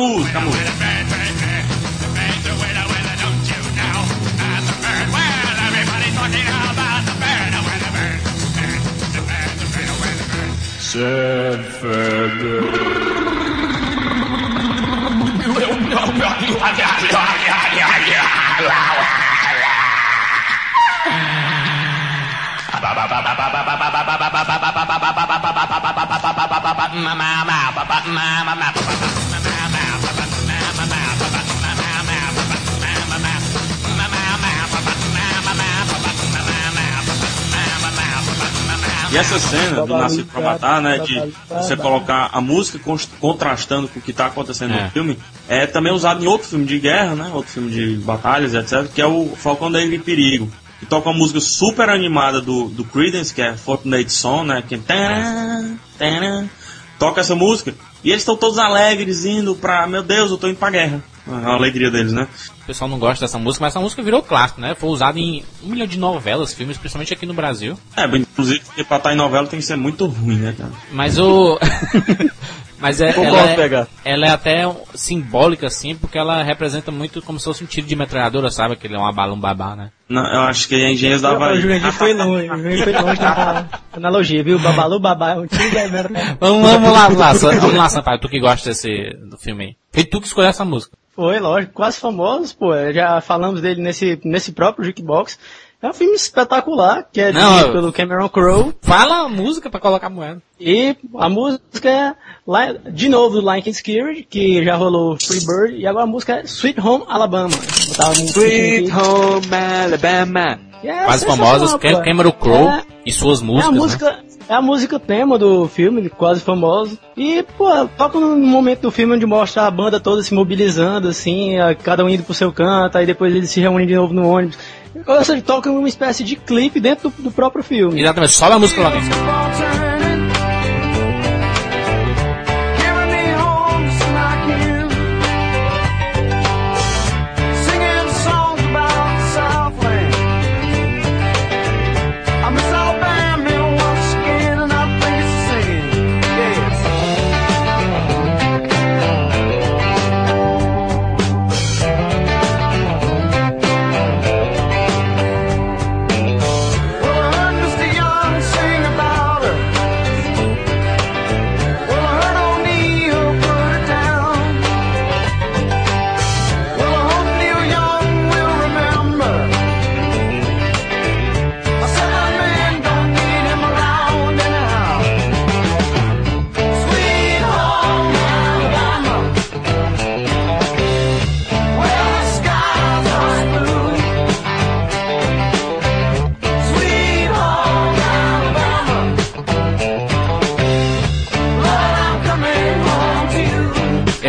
Speaker 5: E essa cena do Nascido pra Matar, né, de você colocar a música contrastando com o que está acontecendo no filme, é também usado em outro filme de guerra, né, outro filme de batalhas, etc., que é o Falcão Negro em Perigo, que toca uma música super animada do Creedence, que é Fortunate Son, né, que toca essa música, e eles estão todos alegres indo pra, meu Deus, eu tô indo pra guerra. A alegria deles, né?
Speaker 2: O pessoal não gosta dessa música, mas essa música virou clássico, né? Foi usada em 1 milhão de novelas, filmes, principalmente aqui no Brasil.
Speaker 5: Inclusive, porque pra estar em novela tem que ser muito ruim, né, cara?
Speaker 2: Mas Mas ela é até simbólica, assim, porque ela representa muito como se fosse um tiro de metralhadora, sabe? Aquele é uma bala, um babá, né?
Speaker 5: Não, eu acho que a Engenheiros da Bahia.
Speaker 4: O Jurandir foi longe na analogia, viu? Babalu babá é um tiro de metralhadora.
Speaker 2: Vamos lá, Sampaio, tu que gosta do filme aí. E tu que escolheu essa música.
Speaker 4: Foi, lógico, Quase Famosos, pô, já falamos dele nesse próprio Jukebox. É um filme espetacular, que é dirigido pelo Cameron Crowe.
Speaker 2: Fala a música pra colocar a moeda.
Speaker 4: E a música é, de novo, do Lion King Spirit, que já rolou Free Bird, e agora a música é Sweet Home Alabama.
Speaker 3: Sweet Home Alabama.
Speaker 2: Quase Famosos, Cameron Crowe e suas músicas,
Speaker 4: É a música tema do filme, Quase Famoso. E, pô, toca no momento do filme onde mostra a banda toda se mobilizando, assim, cada um indo pro seu canto, aí depois eles se reúnem de novo no ônibus. Ou seja, toca uma espécie de clipe dentro do próprio filme.
Speaker 2: Exatamente, só a música lá dentro.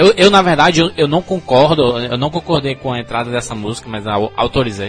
Speaker 2: Eu na verdade, eu não concordo, eu não concordei com a entrada dessa música, mas autorizei.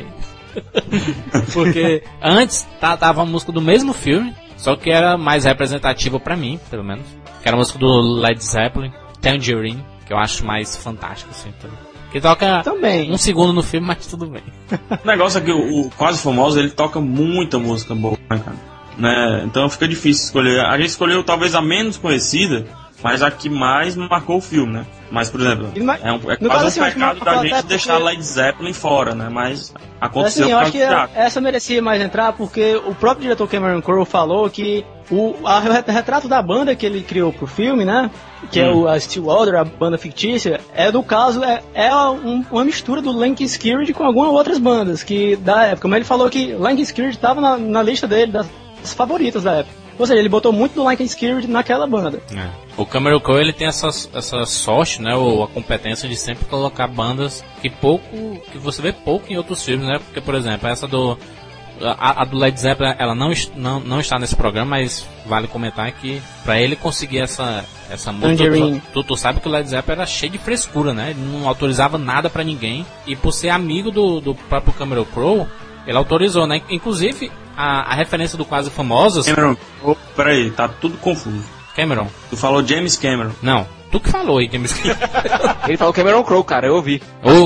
Speaker 2: Porque antes tava a música do mesmo filme, só que era mais representativa pra mim, pelo menos. Que era a música do Led Zeppelin, Tangerine, que eu acho mais fantástico, assim. Que toca também 1 segundo no filme, mas tudo bem.
Speaker 5: O negócio é que o Quase Famoso, ele toca muita música boa, né, cara? Né? Então fica difícil escolher. A gente escolheu talvez a menos conhecida, mas a que mais marcou o filme, né? Mas, por exemplo, é quase um pecado da gente deixar Led Zeppelin fora, né? Mas aconteceu.
Speaker 4: Assim, eu acho que essa merecia mais entrar, porque o próprio diretor Cameron Crowe falou que o retrato da banda que ele criou pro filme, né? Que é a Stillwater, a banda fictícia, do caso, uma mistura do Limp Bizkit com algumas outras bandas que da época. Mas ele falou que Limp Bizkit estava na lista dele, das favoritas da época. Ou seja, ele botou muito do Limp Bizkit naquela banda.
Speaker 2: O Cameron Crowe, ele tem essa sorte, né, ou a competência de sempre colocar bandas que você vê pouco em outros filmes, né? Porque, por exemplo, essa do Led Zeppelin, ela não está nesse programa, mas vale comentar que pra ele conseguir essa música, tu sabe que o Led Zeppelin era cheio de frescura, né? Ele não autorizava nada pra ninguém, e por ser amigo do próprio Cameron Crowe, ele autorizou, né? Inclusive, a referência do Quase Famosos...
Speaker 5: Cameron, peraí, tá tudo confuso.
Speaker 2: Cameron.
Speaker 5: Tu falou James Cameron.
Speaker 2: Não, tu que falou aí, James Cameron.
Speaker 3: Ele falou Cameron Crowe, cara, eu ouvi.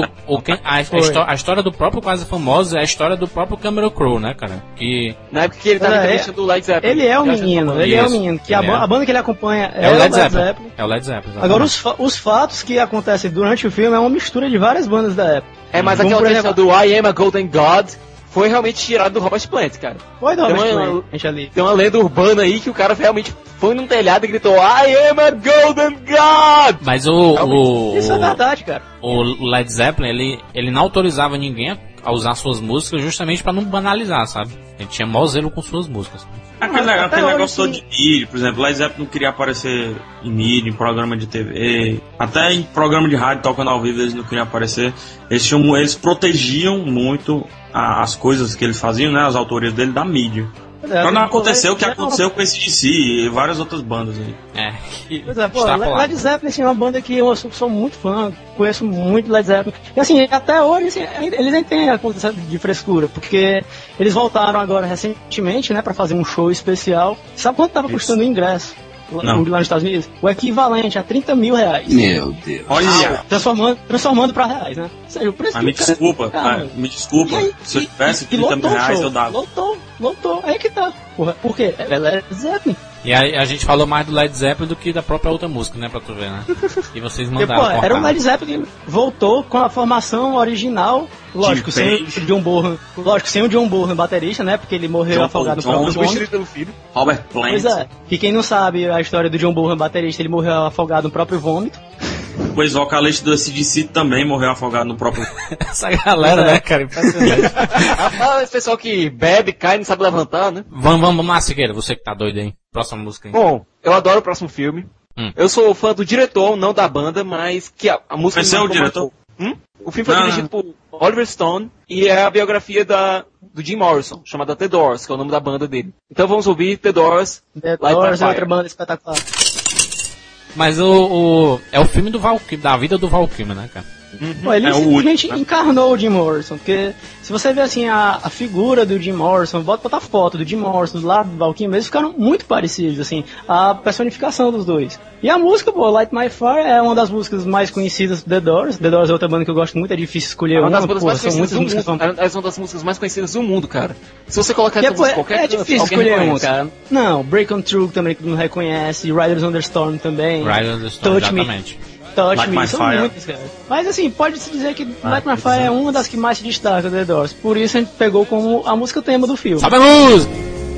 Speaker 2: A história do próprio Quase Famosos é a história do próprio Cameron Crowe, né, cara? Que...
Speaker 3: Na época que ele tá na entrevista do Led Zeppelin.
Speaker 4: Ele é o menino, que a banda que ele acompanha é o Led Zeppelin.
Speaker 2: É o Led Zeppelin.
Speaker 4: Agora, os fatos que acontecem durante o filme é uma mistura de várias bandas da época.
Speaker 3: Mas aquela questão do I Am a Golden God... foi realmente tirado do Robert Plant, cara.
Speaker 4: Foi do Robert Plant.
Speaker 3: Tem uma lenda urbana aí que o cara realmente foi num telhado e gritou I am a Golden God!
Speaker 2: Mas
Speaker 4: isso é verdade, cara.
Speaker 2: O Led Zeppelin, ele não autorizava ninguém a usar suas músicas justamente pra não banalizar, sabe? Ele tinha mó zelo com suas músicas.
Speaker 5: Aquele negócio todo de mídia, por exemplo, Led Zeppelin não queria aparecer em mídia, em programa de TV, até em programa de rádio tocando ao vivo eles não queriam aparecer. Eles protegiam muito as coisas que eles faziam, né, as autorias dele da mídia. Pra não acontecer o que aconteceu com esse DC e várias outras bandas aí.
Speaker 4: Led Zeppelin assim, é uma banda que eu sou muito fã, conheço muito Led Zeppelin. E assim, até hoje assim, eles nem têm a condição de frescura, porque eles voltaram agora recentemente, né, pra fazer um show especial. Sabe quanto tava custando o ingresso? Lá nos Estados Unidos, o equivalente a R$30 mil.
Speaker 5: Meu Deus. Olha!
Speaker 4: Transformando pra reais, né? Ou seja, o preço
Speaker 5: me desculpa, se eu tivesse R$30 eu dava.
Speaker 4: Lotou, aí que tá. Porra, por quê? É Led Zeppelin.
Speaker 2: E a gente falou mais do Led Zeppelin do que da própria outra música, né, pra tu ver, né? E vocês mandaram cortar.
Speaker 4: Era o Led Zeppelin, voltou com a formação original, lógico, sem o John Bonham, baterista, né, porque ele morreu afogado no próprio vômito.
Speaker 5: Robert Plant.
Speaker 4: Pois é, e quem não sabe a história do John Bonham, baterista, ele morreu afogado no próprio vômito.
Speaker 5: O ex-vocalista do AC/DC também morreu afogado no próprio...
Speaker 2: Essa galera, né, cara, impressionante.
Speaker 3: Esse pessoal que bebe, cai, não sabe levantar, né?
Speaker 2: Vamos lá, Siqueira, você que tá doido aí. Próxima música aí.
Speaker 3: Bom, eu adoro o próximo filme. Eu sou fã do diretor, não da banda, mas que a música...
Speaker 5: Você é o diretor?
Speaker 3: O filme foi dirigido por Oliver Stone e é a biografia do Jim Morrison, chamada The Doors, que é o nome da banda dele. Então vamos ouvir The Doors.
Speaker 4: The Doors é outra banda espetacular.
Speaker 2: Mas é o filme da vida do Val Kilmer, né, cara?
Speaker 4: Pô, ele simplesmente encarnou o Jim Morrison, porque se você ver assim a figura do Jim Morrison, botar foto do Jim Morrison do lado do Val Kilmer, eles ficaram muito parecidos, assim, a personificação dos dois. E a música, pô, Light My Fire é uma das músicas mais conhecidas do The Doors. The Doors é outra banda que eu gosto muito, é difícil escolher uma.
Speaker 3: Das bandas mais conhecidas do mundo. É uma das músicas mais conhecidas do mundo, cara. Se você colocar essa música qualquer
Speaker 4: coisa, é difícil escolher uma, cara. Não, Break On Through também que não reconhece, Riders on the Storm também.
Speaker 2: Riders on the Storm, exatamente.
Speaker 4: Touch Me, são muitas, cara. Mas assim, pode-se dizer que Light My Fire é uma das que mais se destaca do The Doors. Por isso a gente pegou como a música tema do filme.
Speaker 2: Sabe a música!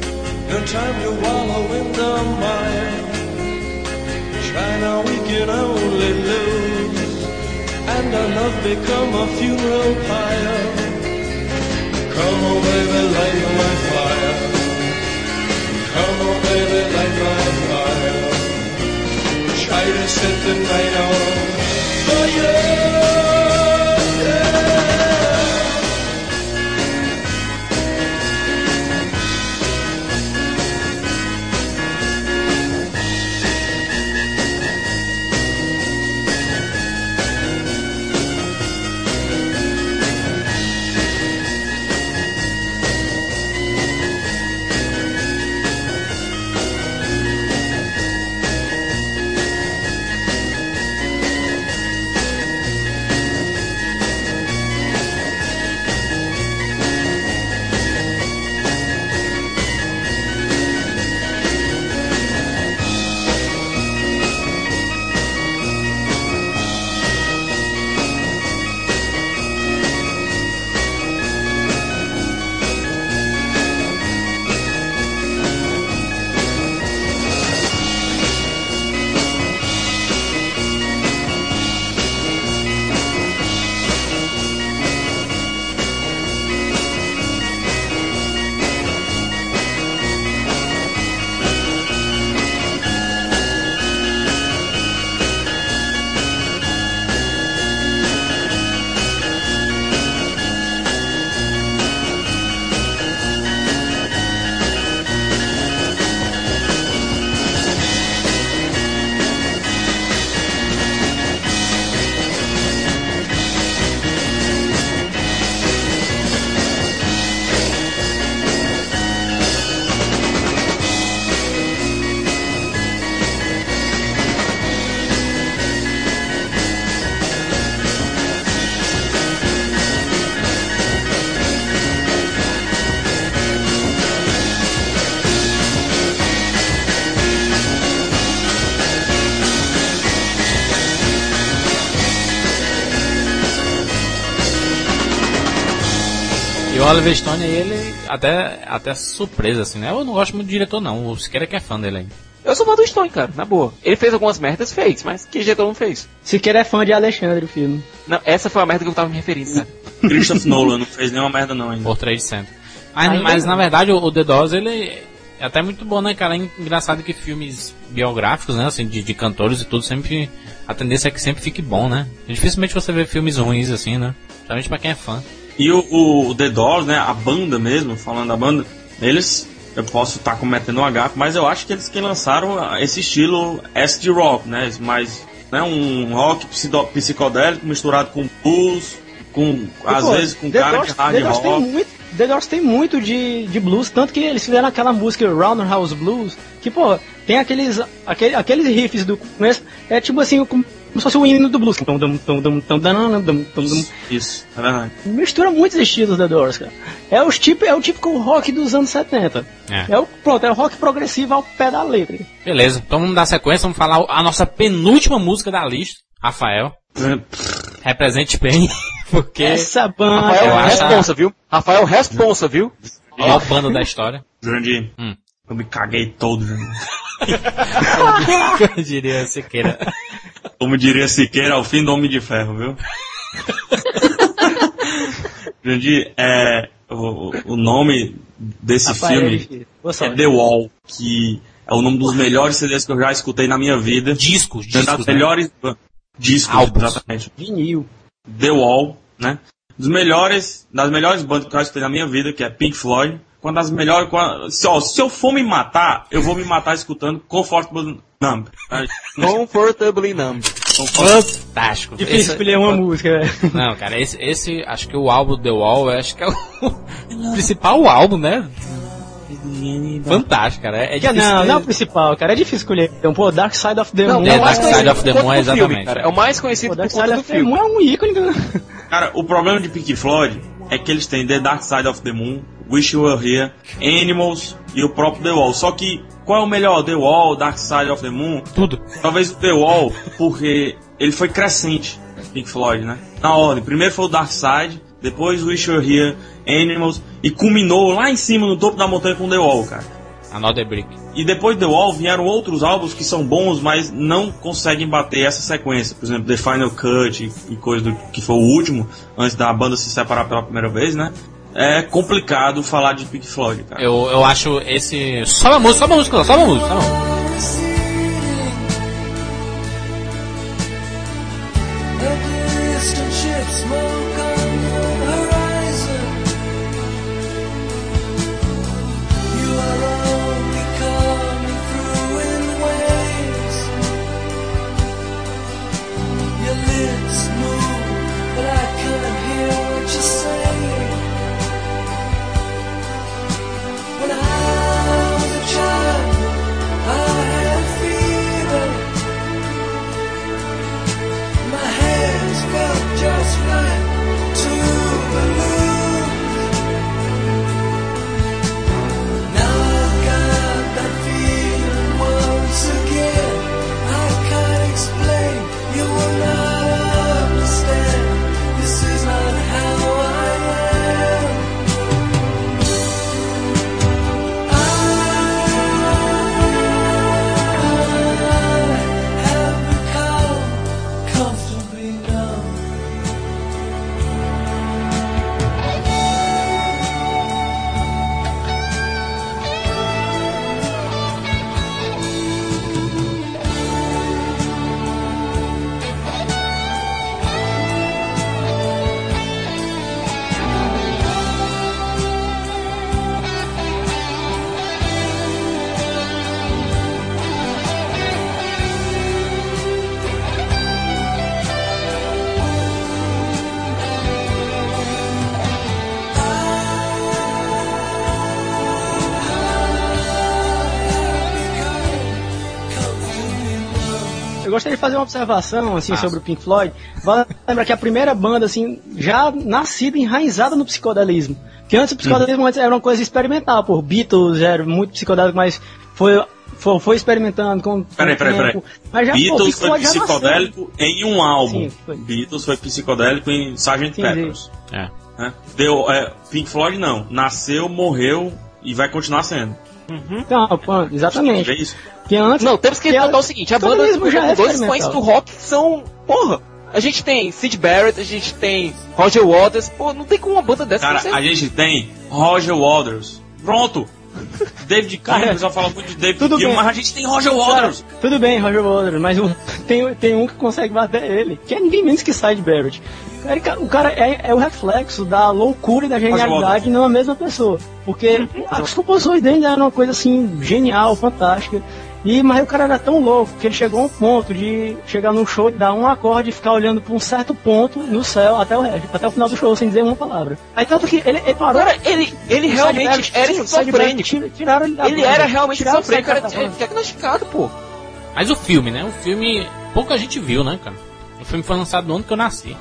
Speaker 6: Try to set the night on fire.
Speaker 2: E o Oliver Stone, ele até surpresa, assim, né? Eu não gosto muito do diretor, não. O Siqueira que é fã dele aí.
Speaker 3: Eu sou fã do Stone, cara, na boa. Ele fez algumas merdas, fez, mas que diretor não fez?
Speaker 4: Siqueira é fã de Alexandre, o filme.
Speaker 3: Não, essa foi a merda que eu tava me referindo, cara.
Speaker 5: Christopher Nolan não fez nenhuma merda não ainda.
Speaker 2: Por Trade Center. Mas na verdade, o The Doors, ele é até muito bom, né, cara? É engraçado que filmes biográficos, né, assim, de cantores e tudo, sempre... A tendência é que sempre fique bom, né? Dificilmente você vê filmes ruins, assim, né? Principalmente pra quem é fã.
Speaker 5: E o The Doors, né, a banda mesmo, falando da banda, eles... Eu posso estar cometendo um gafe, mas eu acho que eles que lançaram esse estilo acid rock, né? Mais, né, um rock psicodélico misturado com blues, às vezes com cara de hard rock.
Speaker 4: The Doors tem muito de blues, tanto que eles fizeram aquela música Roundhouse Blues, que, pô, tem aqueles riffs do começo, é tipo assim, como se fosse o hino do blues.
Speaker 5: Isso, é verdade.
Speaker 4: Mistura muitos estilos The Doors, cara. É o típico rock dos anos 70. É o rock progressivo ao pé da letra.
Speaker 2: Beleza, então vamos dar sequência, vamos falar a nossa penúltima música da lista. Rafael, represente bem, porque...
Speaker 4: Essa banda...
Speaker 3: Rafael responsa, viu?
Speaker 2: Maior banda da história.
Speaker 5: Jurandir, eu me caguei todo, Jurandir.
Speaker 2: Eu diria Siqueira.
Speaker 5: Como diria Siqueira, ao fim do Homem de Ferro, viu? Jurandir, o nome desse filme é The Wall, que é o nome dos melhores CDs que eu já escutei na minha vida.
Speaker 2: Discos,
Speaker 5: das melhores discos, exatamente.
Speaker 4: Vinil.
Speaker 5: The Wall, né? Das melhores bandas que eu já escutei na minha vida, que é Pink Floyd. Uma das melhores... Se eu for me matar, eu vou me matar escutando Comfortable Numb.
Speaker 3: Comfortably Numb.
Speaker 2: Fantástico.
Speaker 4: Difícil escolher uma música, velho.
Speaker 2: Não, cara, esse acho que o álbum The Wall, acho que é o principal álbum, né? Fantástico, cara. É difícil.
Speaker 4: Não é o principal, cara. É difícil escolher. Então, pô, Dark Side of the Moon.
Speaker 2: Dark Side of the Moon, exatamente.
Speaker 3: Cara. É o mais conhecido
Speaker 4: por conta do filme. É um ícone.
Speaker 5: Cara, o problema de Pink Floyd é que eles têm The Dark Side of the Moon, Wish You Were Here, Animals e o próprio The Wall. Só que, qual é o melhor? The Wall, Dark Side of the Moon?
Speaker 2: Tudo.
Speaker 5: Talvez o The Wall, porque ele foi crescente, Pink Floyd, né? Na ordem. Primeiro foi o Dark Side, depois Wish You Were Here, Animals, e culminou lá em cima, no topo da montanha, com The Wall, cara.
Speaker 2: Another Brick.
Speaker 5: E depois The Wall vieram outros álbuns que são bons, mas não conseguem bater essa sequência. Por exemplo, The Final Cut e coisa que foi o último, antes da banda se separar pela primeira vez, né? É complicado falar de Pink Floyd, cara.
Speaker 2: Eu acho esse... Só uma música.
Speaker 4: gostaria de fazer uma observação assim, sobre o Pink Floyd. Vale lembrar que a primeira banda assim, já nascida, enraizada no psicodelismo. Que antes o psicodelismo era uma coisa experimental, por Beatles era muito psicodélico, mas foi experimentando com
Speaker 5: Peraí.
Speaker 4: Mas já,
Speaker 5: Beatles foi psicodélico em um álbum. Sim, Beatles foi psicodélico em Sgt. Pepper's. Né? Pink Floyd não. Nasceu, morreu e vai continuar sendo.
Speaker 4: Não, pô, exatamente.
Speaker 5: É isso.
Speaker 4: Que antes,
Speaker 3: não, temos que notar o seguinte, a banda já dois expoentes do rock são, porra, a gente tem Syd Barrett, a gente tem Roger Waters, pô, não tem como uma banda dessa.
Speaker 5: Cara, a gente tem Roger Waters, pronto. David Gilmour, o pessoal fala muito de David Gilmour, mas a gente tem Roger Waters.
Speaker 4: Tudo bem, Roger Waters, mas tem um que consegue bater ele, que é ninguém menos que Syd Barrett. O cara é o reflexo da loucura e da genialidade numa mesma pessoa. Porque as composições dele eram uma coisa assim, genial, fantástica. Mas o cara era tão louco que ele chegou a um ponto de chegar num show, dar um acorde e ficar olhando pra um certo ponto no céu até o final do show, sem dizer uma palavra. Aí tanto que ele parou.
Speaker 3: Agora, ele realmente era esquizofrênico.
Speaker 4: Tiraram ele da
Speaker 3: Ele era realmente esquizofrênico, era diagnosticado, pô.
Speaker 2: Mas o filme, né? O filme, pouca gente viu, né, cara? O filme foi lançado no ano que eu nasci.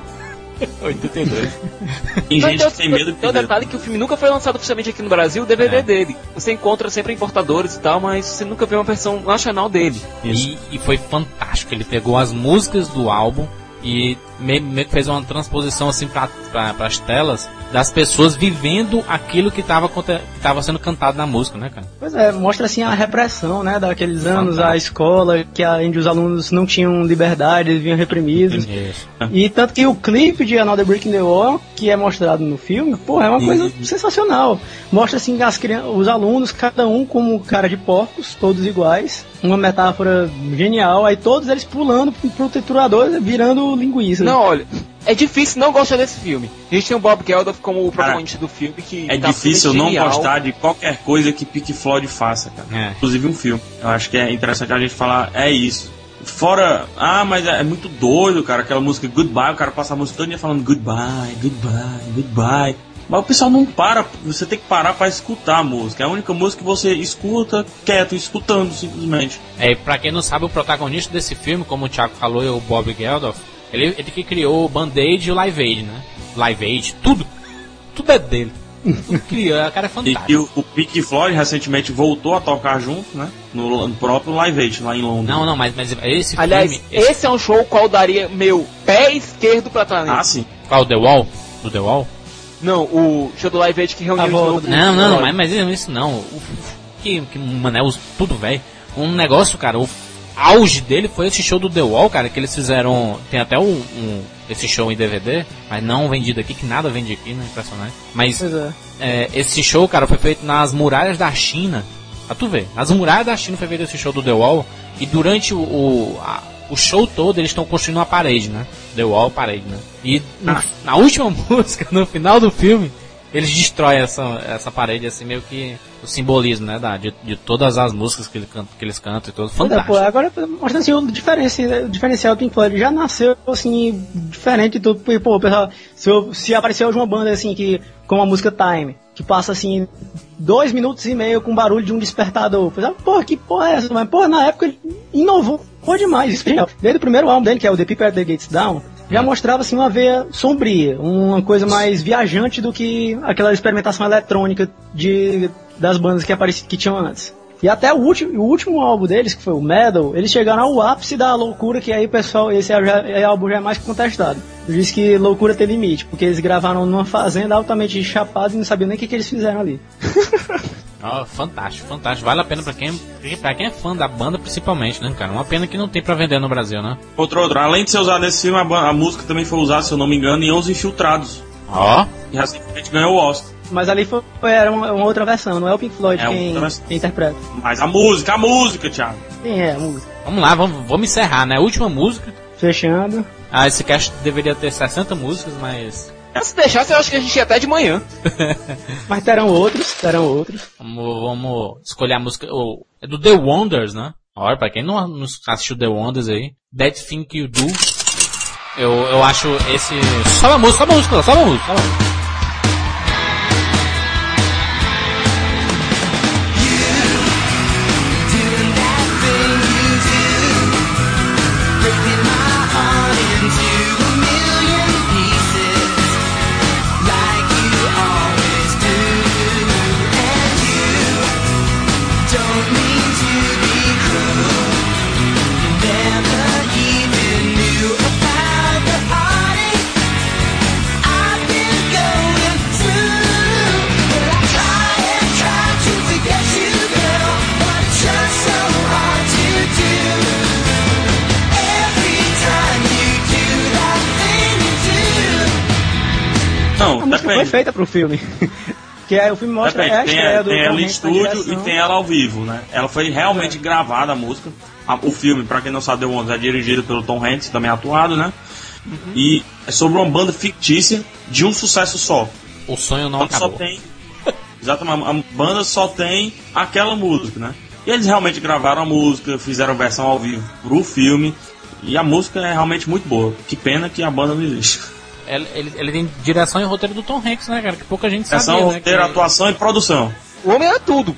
Speaker 2: 82.
Speaker 5: Tem gente que tem medo de
Speaker 3: ter. Tem um detalhe que o filme nunca foi lançado oficialmente aqui no Brasil, o DVD dele. Você encontra sempre importadores e tal, mas você nunca vê uma versão nacional dele.
Speaker 2: E foi fantástico. Ele pegou as músicas do álbum e meio que fez uma transposição assim para as telas das pessoas vivendo aquilo que estava sendo cantado na música, né, cara?
Speaker 4: Pois é, mostra assim a repressão, né, daqueles anos, a escola, que onde os alunos não tinham liberdade, eles vinham reprimidos. Isso. E tanto que o clipe de Another Brick in the Wall, que é mostrado no filme, pô, é uma coisa sensacional. Mostra assim os alunos, cada um como cara de porcos, todos iguais. Uma metáfora genial, aí todos eles pulando pro triturador, virando linguiça.
Speaker 3: Não, olha, é difícil não gostar desse filme. A gente tem o Bob Geldof como o protagonista do filme que
Speaker 5: é difícil não gostar de qualquer coisa que Pink Floyd faça, cara. Inclusive um filme. Eu acho que é interessante a gente falar, é isso. Fora, mas é muito doido, cara, aquela música Goodbye, o cara passa a música todo dia falando Goodbye, Goodbye, Goodbye. Mas o pessoal não para, você tem que parar pra escutar a música. É a única música que você escuta quieto, escutando simplesmente.
Speaker 2: Pra quem não sabe, o protagonista desse filme, como o Thiago falou, é o Bob Geldof. Ele que criou o Band-Aid e o Live Aid, né? Live Aid, tudo é dele. Tudo criou, o cara é fantástico.
Speaker 5: E o Pink Floyd recentemente voltou a tocar junto, né? No próprio Live Aid, lá em Londres.
Speaker 2: Não, mas esse
Speaker 3: aliás,
Speaker 2: filme...
Speaker 3: esse é um show qual daria meu pé esquerdo pra trás.
Speaker 5: Ah, sim.
Speaker 2: Qual, The Wall? Do The Wall?
Speaker 3: Não, o show do Live Aid que reuniu os
Speaker 2: Não, mas isso não. Tudo velho. Um negócio, cara, o auge dele foi esse show do The Wall, cara, que eles fizeram. Tem até esse show em DVD, mas não vendido aqui, que nada vende aqui, né? Impressionante. Mas esse show, cara, foi feito nas muralhas da China. Pra tu ver, nas muralhas da China foi feito esse show do The Wall. E durante o show todo eles estão construindo uma parede, né? The Wall, parede, né? E na última música, no final do filme, eles destroem essa parede, assim, meio que o simbolismo, né? De todas as músicas que eles cantam e tudo. Fantástico.
Speaker 4: Agora, mostra assim, o diferencial do Pink Floyd já nasceu, assim, diferente de tudo. Porque, pô, pessoal, se aparecer hoje uma banda, assim, com a música Time, que passa, assim, 2 minutos e meio com barulho de um despertador. Porra, que porra é essa? Mas, porra, na época ele inovou demais. Isso, desde o primeiro álbum dele, que é o The People at the Gates Down, já mostrava assim uma veia sombria, uma coisa mais viajante do que aquela experimentação eletrônica das bandas que tinham antes. E até o último álbum deles, que foi o Metal, eles chegaram ao ápice da loucura, que aí, pessoal, esse álbum já é mais contestado. Eu disse que loucura tem limite, porque eles gravaram numa fazenda altamente chapada e não sabiam nem o que eles fizeram ali.
Speaker 2: Fantástico. Vale a pena pra quem é fã da banda, principalmente, né, cara? Uma pena que não tem pra vender no Brasil, né?
Speaker 5: Outro. Além de ser usado nesse filme, a música também foi usada, se eu não me engano, em Os Infiltrados. E recentemente ganhou o Oscar.
Speaker 4: Mas ali era uma outra versão, não é o Pink Floyd quem interpreta.
Speaker 5: Mas a música, Thiago.
Speaker 4: Sim, é a música.
Speaker 2: Vamos lá, vamos encerrar, né? Última música.
Speaker 4: Fechando.
Speaker 2: Esse cast deveria ter 60 músicas, mas...
Speaker 3: Se deixasse, eu acho que a gente ia até de manhã.
Speaker 4: Mas terão outros.
Speaker 2: Vamos escolher a música. É do The Wonders, né? Olha, pra quem não assistiu The Wonders aí, That Thing You Do. Eu acho esse... Só uma música.
Speaker 6: Never even knew about the heartache I've been going
Speaker 4: foi feita pro filme. Que aí o filme mostra a estreia do
Speaker 5: Tem ela
Speaker 4: Tom
Speaker 5: em
Speaker 4: Hanks na
Speaker 5: estúdio
Speaker 4: direção.
Speaker 5: e tem ela ao vivo, né? Ela foi realmente gravada, a música. O filme, pra quem não sabe, é dirigido pelo Tom Hanks, também atuado, né? E é sobre uma banda fictícia de um sucesso só.
Speaker 2: O sonho não acabou.
Speaker 5: Só tem... Exatamente, a banda só tem aquela música, né? E eles realmente gravaram a música, fizeram versão ao vivo pro filme. E a música é realmente muito boa. Que pena que a banda não existe.
Speaker 2: Ele tem direção e roteiro do Tom Hanks, né, cara? Que pouca gente sabe.
Speaker 5: Direção, roteiro, atuação e produção.
Speaker 3: O homem é tudo.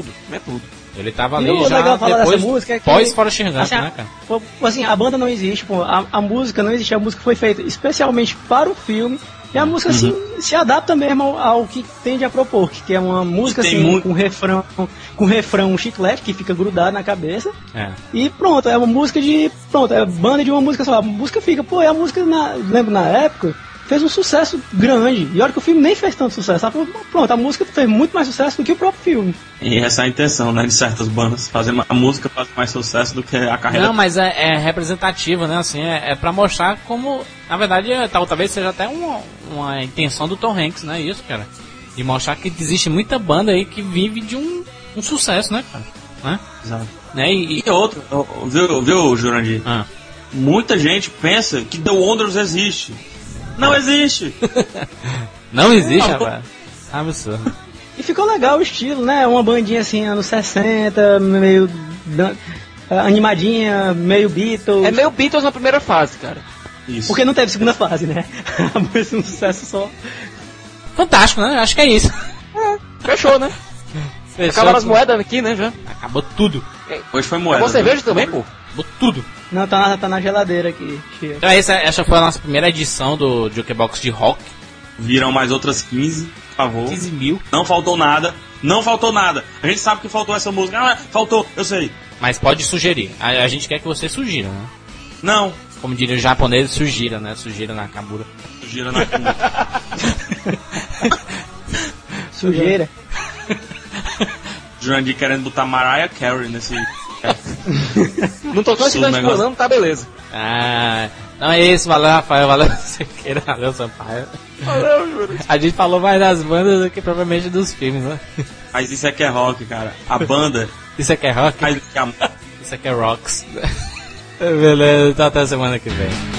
Speaker 2: Ele tava
Speaker 4: E
Speaker 2: ali
Speaker 4: o
Speaker 2: já
Speaker 4: legal falar
Speaker 2: depois,
Speaker 4: dessa música é que,
Speaker 2: pós Forrest Gump,
Speaker 4: assim,
Speaker 2: né, cara?
Speaker 4: Assim, a banda não existe, pô. A música não existe, a música foi feita especialmente para o filme. E a música assim, se adapta mesmo ao que tende a propor, que é uma música assim, com refrão chiclete que fica grudado na cabeça.
Speaker 2: É.
Speaker 4: E pronto, é uma música de. Pronto, é banda de uma música só. A música fica, pô, e a música, lembro na época, fez um sucesso grande. E olha que o filme nem fez tanto sucesso. Pronto, a música fez muito mais sucesso do que o próprio filme.
Speaker 5: E essa é a intenção, né, de certas bandas, fazer a música fazer mais sucesso do que a carreira.
Speaker 2: Não, mas é representativa, né? Assim, é pra mostrar como, na verdade, talvez seja até uma intenção do Tom Hanks, né? Isso, cara. De mostrar que existe muita banda aí que vive de um sucesso, né, cara? Né?
Speaker 5: Exato.
Speaker 2: Né?
Speaker 5: E outro, viu, Jurandir? Muita gente pensa que The Wonders existe. Não existe!
Speaker 2: Não existe, rapaz. Absurdo.
Speaker 4: E ficou legal o estilo, né? Uma bandinha assim, anos 60, meio animadinha, meio Beatles.
Speaker 3: É meio Beatles na primeira fase, cara.
Speaker 5: Isso.
Speaker 4: Porque não teve segunda fase, né? Um sucesso só.
Speaker 2: Fantástico, né? Acho que é isso.
Speaker 3: Fechou, né? Acabaram as moedas aqui, né, já?
Speaker 2: Acabou tudo.
Speaker 5: Hoje foi moeda.
Speaker 3: Acabou cerveja também, pô?
Speaker 2: Acabou tudo.
Speaker 4: Não, tá na geladeira aqui.
Speaker 2: Então essa foi a nossa primeira edição do Jukebox de Rock.
Speaker 5: Viram mais outras 15, por favor.
Speaker 2: 15 mil.
Speaker 5: Não faltou nada. Não faltou nada. A gente sabe que faltou essa música. Ah, faltou, eu sei.
Speaker 2: Mas pode sugerir. A gente quer que você sugira, né?
Speaker 5: Não.
Speaker 2: Como diria os japoneses, sugira, né? Sugira na kabura.
Speaker 5: Sugira na cama.
Speaker 4: Sujeira.
Speaker 5: Jurandir querendo botar Mariah Carey nesse...
Speaker 3: Não tocou esse
Speaker 5: negócio.
Speaker 3: não, tá beleza.
Speaker 2: Não é isso, valeu Rafael, valeu Sequeira, valeu Sampaio.
Speaker 3: Valeu, juro.
Speaker 2: A gente falou mais das bandas do que propriamente dos filmes, né?
Speaker 5: Mas isso aqui é rock, cara. A banda...
Speaker 2: Isso aqui é rock?
Speaker 5: Mas que a...
Speaker 2: Isso aqui é rocks. Beleza, então até semana que vem.